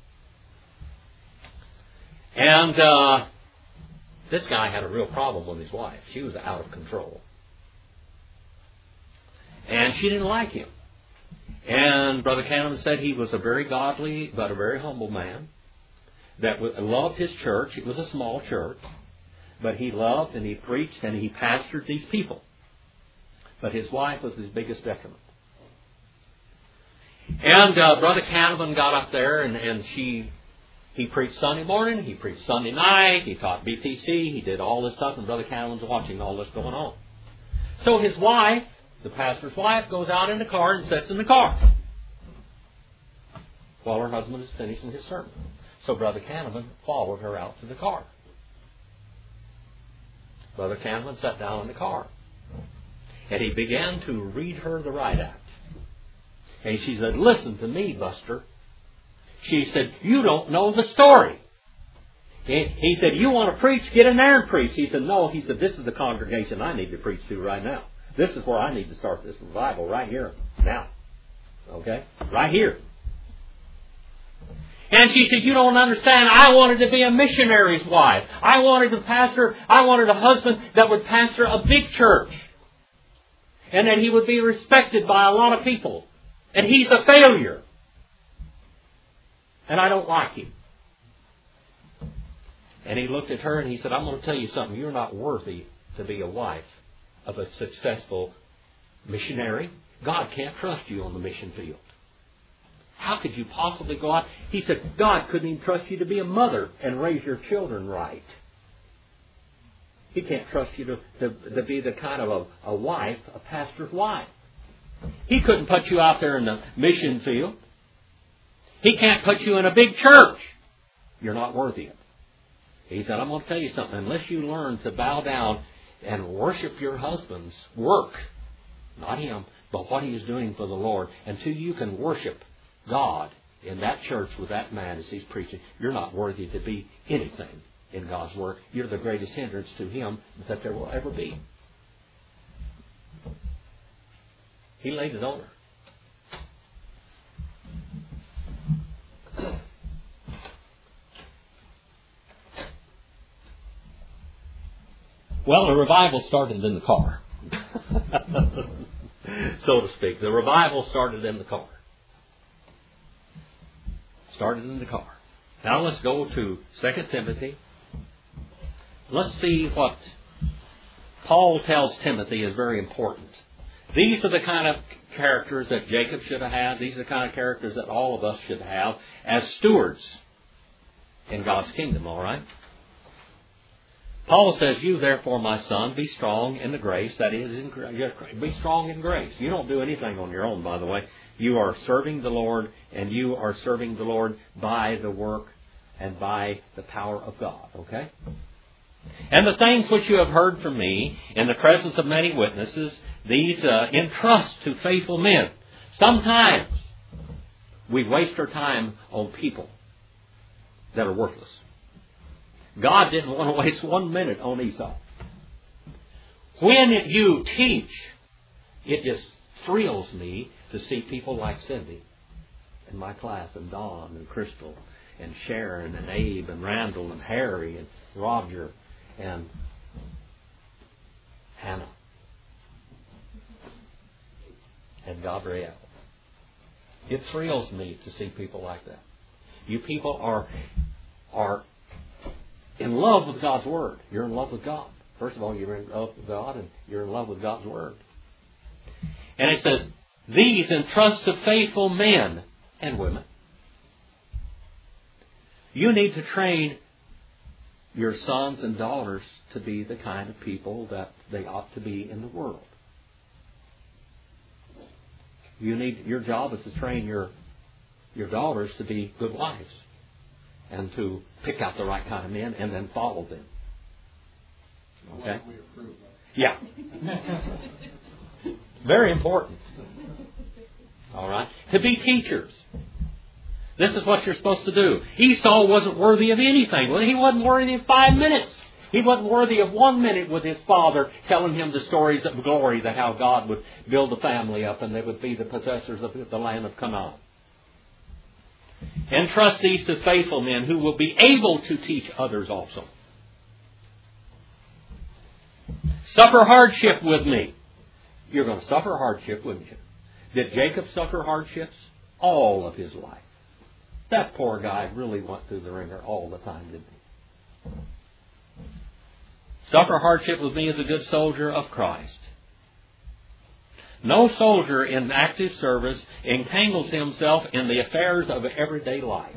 [SPEAKER 2] And uh, this guy had a real problem with his wife. She was out of control. And she didn't like him. And Brother Kahneman said he was a very godly but a very humble man that loved his church. It was a small church, but he loved and he preached and he pastored these people. But his wife was his biggest detriment. And uh, Brother Kahneman got up there and, and she, he preached Sunday morning, he preached Sunday night, he taught B T C, he did all this stuff, and Brother Kahneman's watching all this going on. So his wife, the pastor's wife, goes out in the car and sits in the car while her husband is finishing his sermon. So Brother Kahneman followed her out to the car. Brother Kahneman sat down in the car. And he began to read her the riot act. And she said, "Listen to me, Buster." She said, "You don't know the story." He said, "You want to preach? Get in there and preach." He said, "No." He said, "This is the congregation I need to preach to right now. This is where I need to start this revival right here, now." Okay? Right here. And she said, "You don't understand. I wanted to be a missionary's wife. I wanted to pastor, I wanted a husband that would pastor a big church. And that he would be respected by a lot of people. And he's a failure. And I don't like him." And he looked at her and he said, "I'm going to tell you something. You're not worthy to be a wife of a successful missionary. God can't trust you on the mission field. How could you possibly go out?" He said, "God couldn't even trust you to be a mother and raise your children right. He can't trust you to, to, to be the kind of a, a wife, a pastor's wife. He couldn't put you out there in the mission field. He can't put you in a big church. You're not worthy of it." He said, "I'm going to tell you something. Unless you learn to bow down and worship your husband's work, not him, but what he is doing for the Lord, until you can worship God in that church with that man as he's preaching, you're not worthy to be anything in God's work. You're the greatest hindrance to him that there will ever be." He laid it on her. Well, the revival started in the car. So to speak. The revival started in the car. Started in the car. Now let's go to Second Timothy. Let's see what Paul tells Timothy is very important. These are the kind of characters that Jacob should have had. These are the kind of characters that all of us should have as stewards in God's kingdom, all right? Paul says, "You therefore, my son, be strong in the grace." That is, in, be strong in grace. You don't do anything on your own, by the way. You are serving the Lord, and you are serving the Lord by the work and by the power of God, okay? "And the things which you have heard from me in the presence of many witnesses, these uh, entrust to faithful men." Sometimes we waste our time on people that are worthless. God didn't want to waste one minute on Esau. When you teach, it just thrills me to see people like Cindy in my class, and Dawn and Crystal and Sharon and Abe and Randall and Harry and Roger and Hannah and Gabrielle. It thrills me to see people like that. You people are are in love with God's Word. You're in love with God. First of all, you're in love with God, and you're in love with God's Word. And it says, "These entrust to faithful men and women." You need to train your sons and daughters to be the kind of people that they ought to be in the world. You need, your job is to train your your daughters to be good wives and to pick out the right kind of men and then follow them. Okay? Yeah. Very important. All right? To be teachers. This is what you're supposed to do. Esau wasn't worthy of anything. Well, he wasn't worthy of five minutes. He wasn't worthy of one minute with his father telling him the stories of glory, that how God would build a family up and they would be the possessors of the land of Canaan. Entrust these to faithful men who will be able to teach others also. Suffer hardship with me. You're going to suffer hardship, wouldn't you? Did Jacob suffer hardships? All of his life. That poor guy really went through the ringer all the time, didn't he? Suffer hardship with me as a good soldier of Christ. No soldier in active service entangles himself in the affairs of everyday life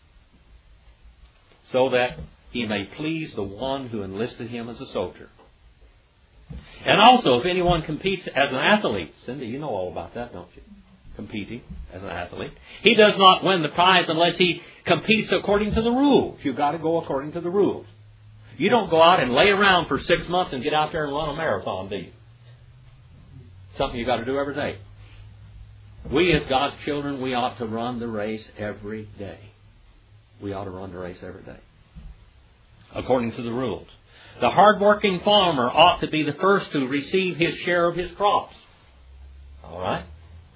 [SPEAKER 2] so that he may please the one who enlisted him as a soldier. And also, if anyone competes as an athlete, Cindy, you know all about that, don't you? Competing as an athlete. He does not win the prize unless he competes according to the rules. You've got to go according to the rules. You don't go out and lay around for six months and get out there and run a marathon, do you? Something you've got to do every day. We as God's children, we ought to run the race every day. We ought to run the race every day. According to the rules. The hard-working farmer ought to be the first to receive his share of his crops. All right?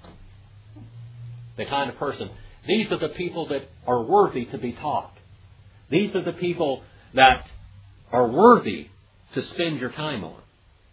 [SPEAKER 2] The kind of person. These are the people that are worthy to be taught. These are the people that are worthy to spend your time on.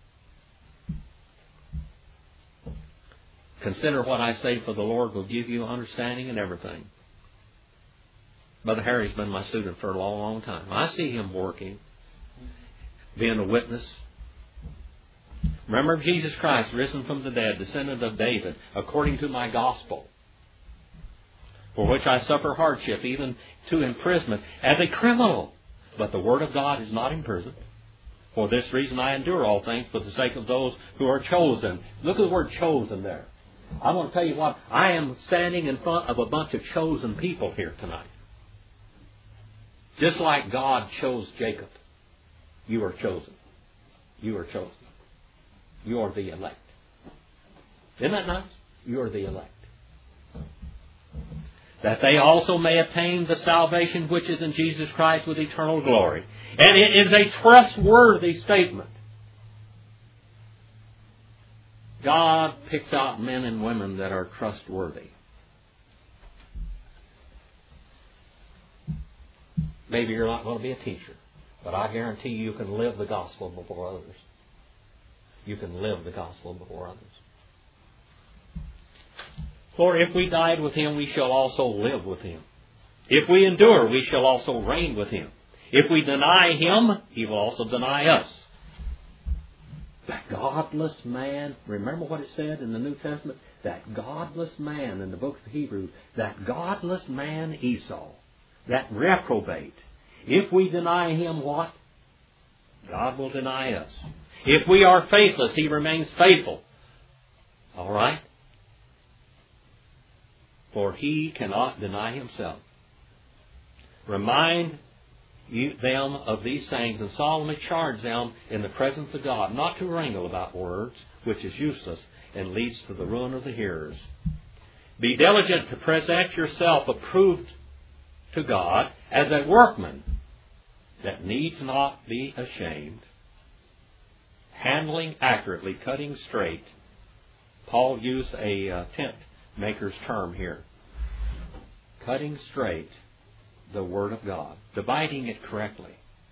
[SPEAKER 2] Consider what I say, for the Lord will give you understanding in everything. Brother Harry's been my student for a long, long time. I see him working, being a witness. Remember Jesus Christ, risen from the dead, descendant of David, according to my gospel, for which I suffer hardship, even to imprisonment, as a criminal. But the Word of God is not imprisoned. For this reason I endure all things for the sake of those who are chosen. Look at the word chosen there. I want to tell you what, I am standing in front of a bunch of chosen people here tonight. Just like God chose Jacob. You are chosen. You are chosen. You are the elect. Isn't that nice? You are the elect. That they also may attain the salvation which is in Jesus Christ with eternal glory. And it is a trustworthy statement. God picks out men and women that are trustworthy. Maybe you're not going to be a teacher, but I guarantee you can live the gospel before others. You can live the gospel before others. For if we died with Him, we shall also live with Him. If we endure, we shall also reign with Him. If we deny Him, He will also deny us. That godless man, remember what it said in the New Testament? That godless man in the book of Hebrews, that godless man Esau, that reprobate. If we deny him, what? God will deny us. If we are faithless, He remains faithful. All right? For He cannot deny Himself. Remind you, them of these things, and solemnly charge them in the presence of God not to wrangle about words, which is useless and leads to the ruin of the hearers. Be diligent to present yourself approved to God as a workman that needs not be ashamed, handling accurately, cutting straight. Paul used a uh, tent maker's term here. Cutting straight the Word of God. Dividing it correctly.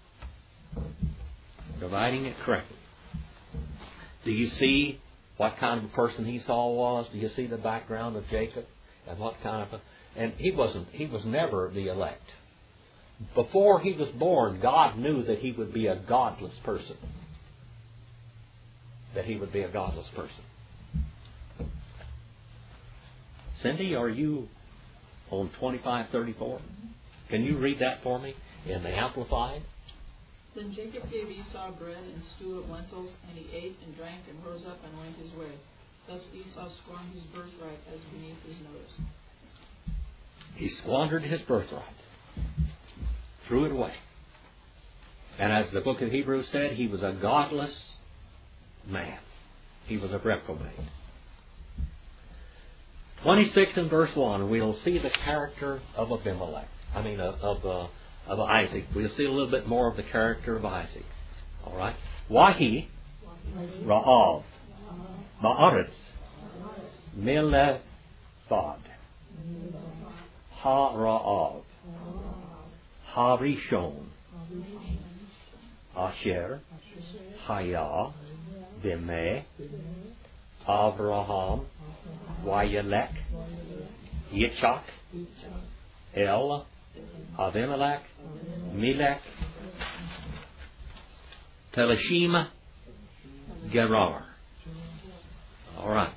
[SPEAKER 2] Dividing it correctly. Do you see what kind of a person Esau was? Do you see the background of Jacob? And what kind of a... And he wasn't, he was never the elect. Before he was born, God knew that he would be a godless person. That he would be a godless person. Cindy, are you on twenty-five thirty-four? Can you read that for me in the Amplified?
[SPEAKER 3] Then Jacob gave Esau bread and stew of lentils, and he ate and drank and rose up and went his way. Thus Esau scorned his birthright as beneath his nose.
[SPEAKER 2] He squandered his birthright. Threw it away. And as the book of Hebrews said, he was a godless man. He was a reprobate. twenty-six and verse one, we'll see the character of Abimelech. I mean, of of, uh, of Isaac. We'll see a little bit more of the character of Isaac. All right. Wahi, Ra'av, Ma'aretz, Milethad, Ha-Ra'av, Ha-Rishon, Asher, Haya, Demeh, Avraham, Wayelech, Yitzchak, El, Avimelech, Melech, Teleshim, Gerar. All right.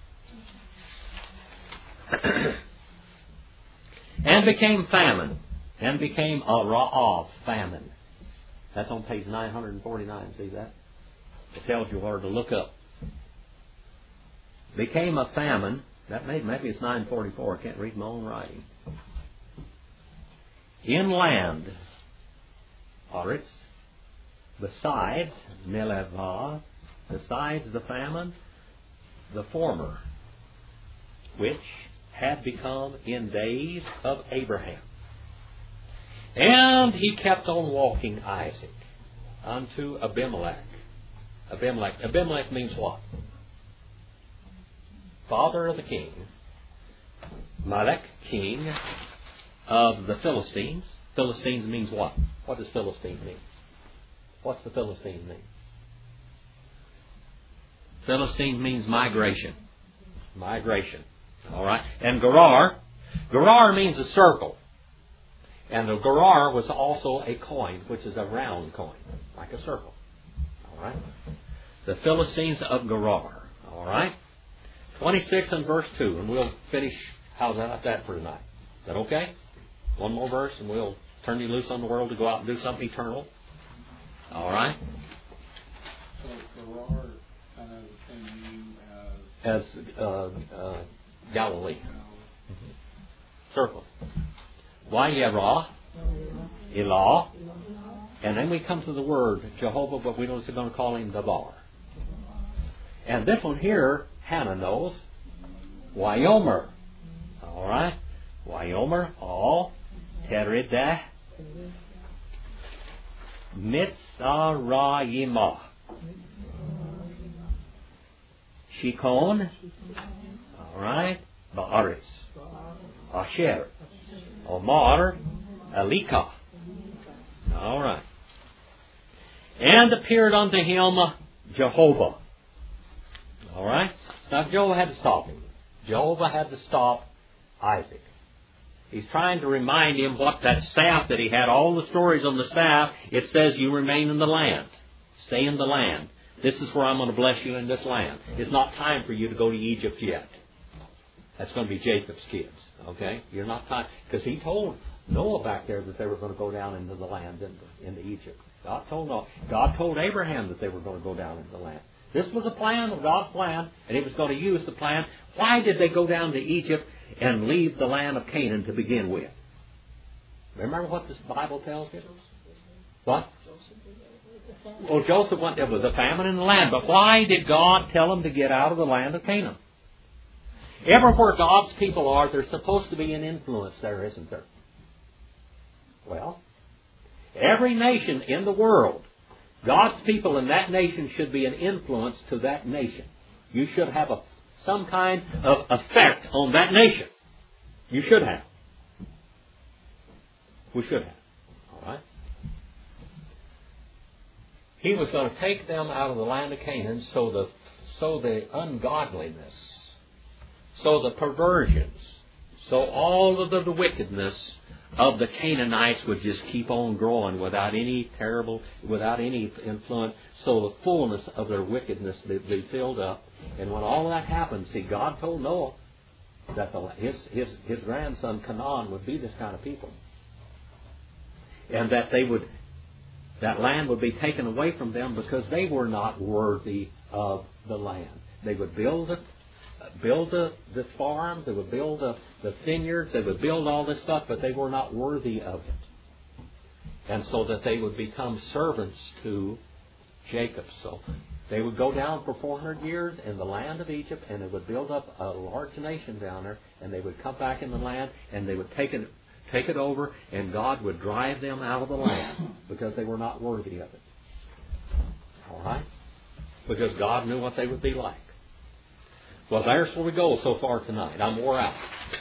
[SPEAKER 2] And became famine, and became a ra'av, famine. That's on page nine forty-nine, see that? It tells you where to look up. Became a famine, that may, maybe it's nine forty-four, I can't read my own writing. In land, Aretz, besides Melevah, besides the famine, the former, which had become in days of Abraham. And he kept on walking Isaac unto Abimelech. Abimelech. Abimelech means what? Father of the king. Malek, king of the Philistines. Philistines means what? What does Philistine mean? What's the Philistine mean? Philistine means migration. Migration. All right. And Gerar. Gerar means a circle. And the Gerar was also a coin, which is a round coin, like a circle. All right. The Philistines of Gerar. All right. twenty-six and verse two, and we'll finish. How's that, that for tonight? Is that okay? One more verse, and we'll turn you loose on the world to go out and do something eternal. All right.
[SPEAKER 6] So Gerar kind of the same meaning as
[SPEAKER 2] as uh, uh, Galilee. Mm-hmm. Circle. Wayerah, Elah, and then we come to the word Jehovah, but we don't going to call him Dabar. And this one here, Hannah knows, Wyomer. All right, Wyomer, all, Teridah, Mitzarayimah, Shikon, all right, Ba'aretz, Asher, Omar, Elika. All right. And appeared unto him Jehovah. All right. Now Jehovah had to stop him. Jehovah had to stop Isaac. He's trying to remind him what that staff that he had, all the stories on the staff, it says you remain in the land. Stay in the land. This is where I'm going to bless you in this land. It's not time for you to go to Egypt yet. That's going to be Jacob's kids. Okay? You're not time. Because he told Noah back there that they were going to go down into the land, into, into Egypt. God told Noah. God told Abraham that they were going to go down into the land. This was a plan of God's plan, and he was going to use the plan. Why did they go down to Egypt and leave the land of Canaan to begin with? Remember what this Bible tells you? What? Well, Joseph went, there was a famine in the land. But why did God tell him to get out of the land of Canaan? Everywhere God's people are, there's supposed to be an influence there, isn't there? Well, every nation in the world, God's people in that nation should be an influence to that nation. You should have a, some kind of effect on that nation. You should have. We should have. All right? He was going to take them out of the land of Canaan so the, so the ungodliness, so the perversions, so all of the, the wickedness of the Canaanites would just keep on growing without any terrible, without any influence, so the fullness of their wickedness would be filled up. And when all that happened, see, God told Noah that the, his, his, his grandson Canaan would be this kind of people. And that they would, that land would be taken away from them because they were not worthy of the land. They would build it, build the, the farms, they would build the, the vineyards, they would build all this stuff, but they were not worthy of it. And so that they would become servants to Jacob. So they would go down for four hundred years in the land of Egypt, and they would build up a large nation down there, and they would come back in the land, and they would take it, take it over, and God would drive them out of the land because they were not worthy of it. All right? Because God knew what they would be like. Well, there's where we go so far tonight. I'm wore out.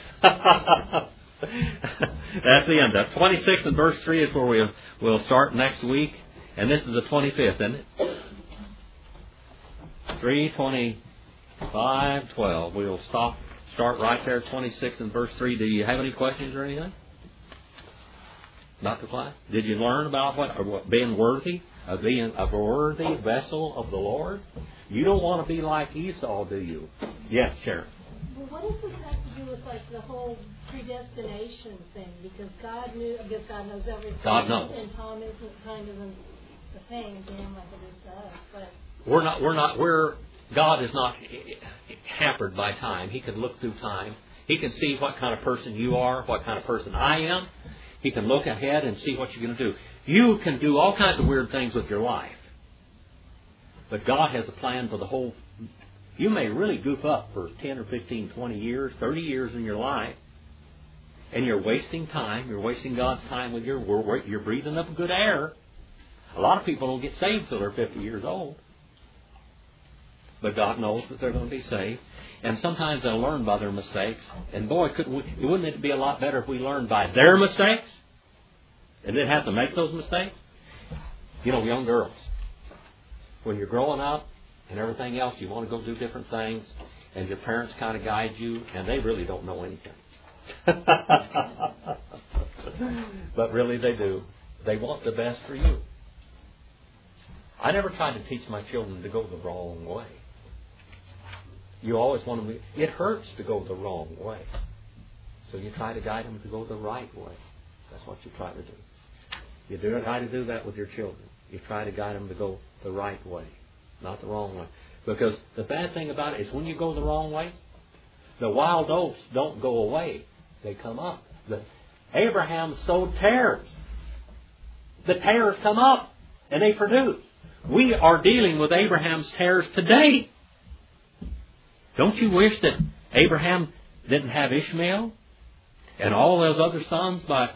[SPEAKER 2] That's the end. That twenty-six and verse three is where we'll, we'll start next week. And this is the twenty-fifth, isn't it? three, twenty-five, twelve. We'll stop Start right there, twenty-six and verse three. Do you have any questions or anything? Not the class? Did you learn about what, what being worthy, of being a worthy vessel of the Lord? You don't want to be like Esau, do you? Yes, Sharon.
[SPEAKER 5] Well, what does this have to do with like the whole predestination thing? Because God knew, I guess God knows everything.
[SPEAKER 2] God knows.
[SPEAKER 5] And time isn't time isn't the same to Him like it is to us. But
[SPEAKER 2] we're not. We're not. We're God is not hampered by time. He can look through time. He can see what kind of person you are, what kind of person I am. He can look ahead and see what you're going to do. You can do all kinds of weird things with your life. But God has a plan for the whole. You may really goof up for ten or fifteen, twenty years, thirty years in your life. And you're wasting time. You're wasting God's time with your work. You're breathing up good air. A lot of people don't get saved till they're fifty years old. But God knows that they're going to be saved. And sometimes they'll learn by their mistakes. And boy, couldn't we, wouldn't it be a lot better if we learned by their mistakes? And didn't have to make those mistakes? You know, young girls, when you're growing up and everything else, you want to go do different things. And your parents kind of guide you. And they really don't know anything. But really they do. They want the best for you. I never tried to teach my children to go the wrong way. You always want them to... It hurts to go the wrong way. So you try to guide them to go the right way. That's what you try to do. You do try to do that with your children. You try to guide them to go the right way, not the wrong way. Because the bad thing about it is when you go the wrong way, the wild oats don't go away. They come up. The, Abraham sowed tares. The tares come up and they produce. We are dealing with Abraham's tares today. Don't you wish that Abraham didn't have Ishmael and all those other sons by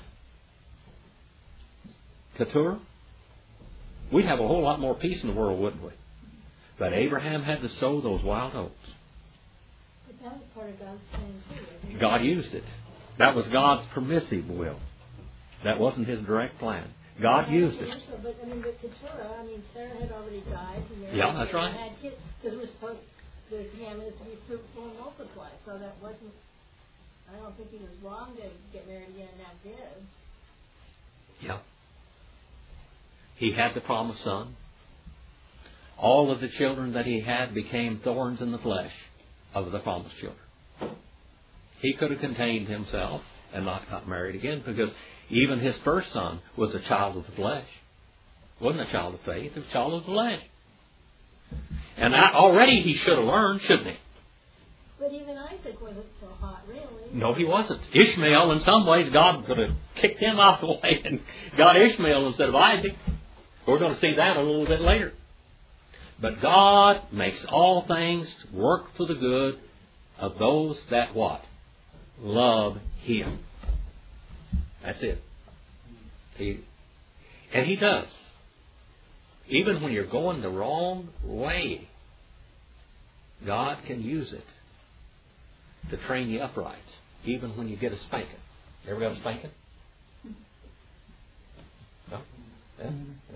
[SPEAKER 2] Keturah? We'd have a whole lot more peace in the world, wouldn't we? But Abraham had to sow those wild oats.
[SPEAKER 5] But that was part of God's plan too, isn't it?
[SPEAKER 2] God used it. That was God's permissive will. That wasn't His direct plan. God used it.
[SPEAKER 5] But I mean, the Keturah, I mean, Sarah had already died. And Mary
[SPEAKER 2] Yeah, that's right.
[SPEAKER 5] had kids, because we're supposed, the commandment is to be fruitful and multiply. So that wasn't, I don't think he was wrong to get married again and have kids.
[SPEAKER 2] Yeah. He had the promised son. All of the children that he had became thorns in the flesh of the promised children. He could have contained himself and not got married again, because even his first son was a child of the flesh. Wasn't a child of faith, it was a child of the flesh. And that already he should have learned, shouldn't he?
[SPEAKER 5] But even Isaac wasn't so hot, really.
[SPEAKER 2] No, he wasn't. Ishmael, in some ways, God could have kicked him out of the way and got Ishmael instead of Isaac. We're going to see that a little bit later. But God makes all things work for the good of those that what? Love Him. That's it. He, and He does. Even when you're going the wrong way, God can use it to train you upright. Even when you get a spanking. You ever got a spanking? No? Yeah? Yeah.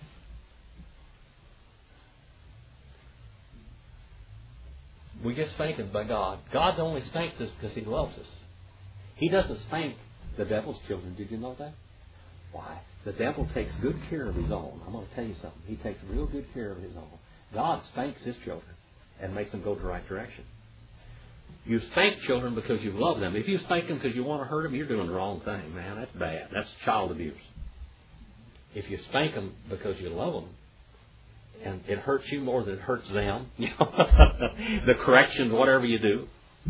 [SPEAKER 2] We get spanked by God. God only spanks us because He loves us. He doesn't spank the devil's children. Did you know that? Why? The devil takes good care of his own. I'm going to tell you something. He takes real good care of his own. God spanks His children and makes them go the right direction. You spank children because you love them. If you spank them because you want to hurt them, you're doing the wrong thing, man. That's bad. That's child abuse. If you spank them because you love them, and it hurts you more than it hurts them, you know, the correction, whatever you do.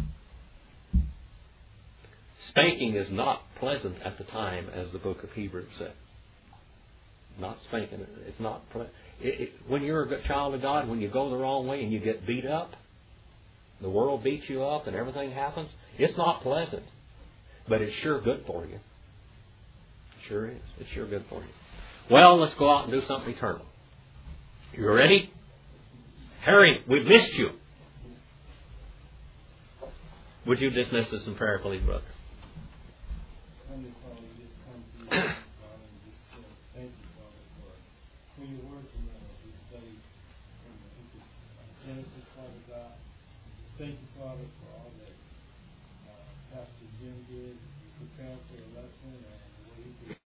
[SPEAKER 2] Spanking is not pleasant at the time, as the book of Hebrews said. Not spanking. It's not pleasant. It, it, when you're a good child of God, when you go the wrong way and you get beat up, the world beats you up and everything happens, it's not pleasant. But it's sure good for you. It sure is. It's sure good for you. Well, let's go out and do something eternal. You ready? Harry, we've missed you. Would you dismiss us in prayer, please, brother?
[SPEAKER 6] Heavenly Father, we just come to you, Father, and just uh, thank you, Father, for, for your word tonight as we study from the book of Genesis, Father God. Just thank you, Father, for all that Jim did, preparing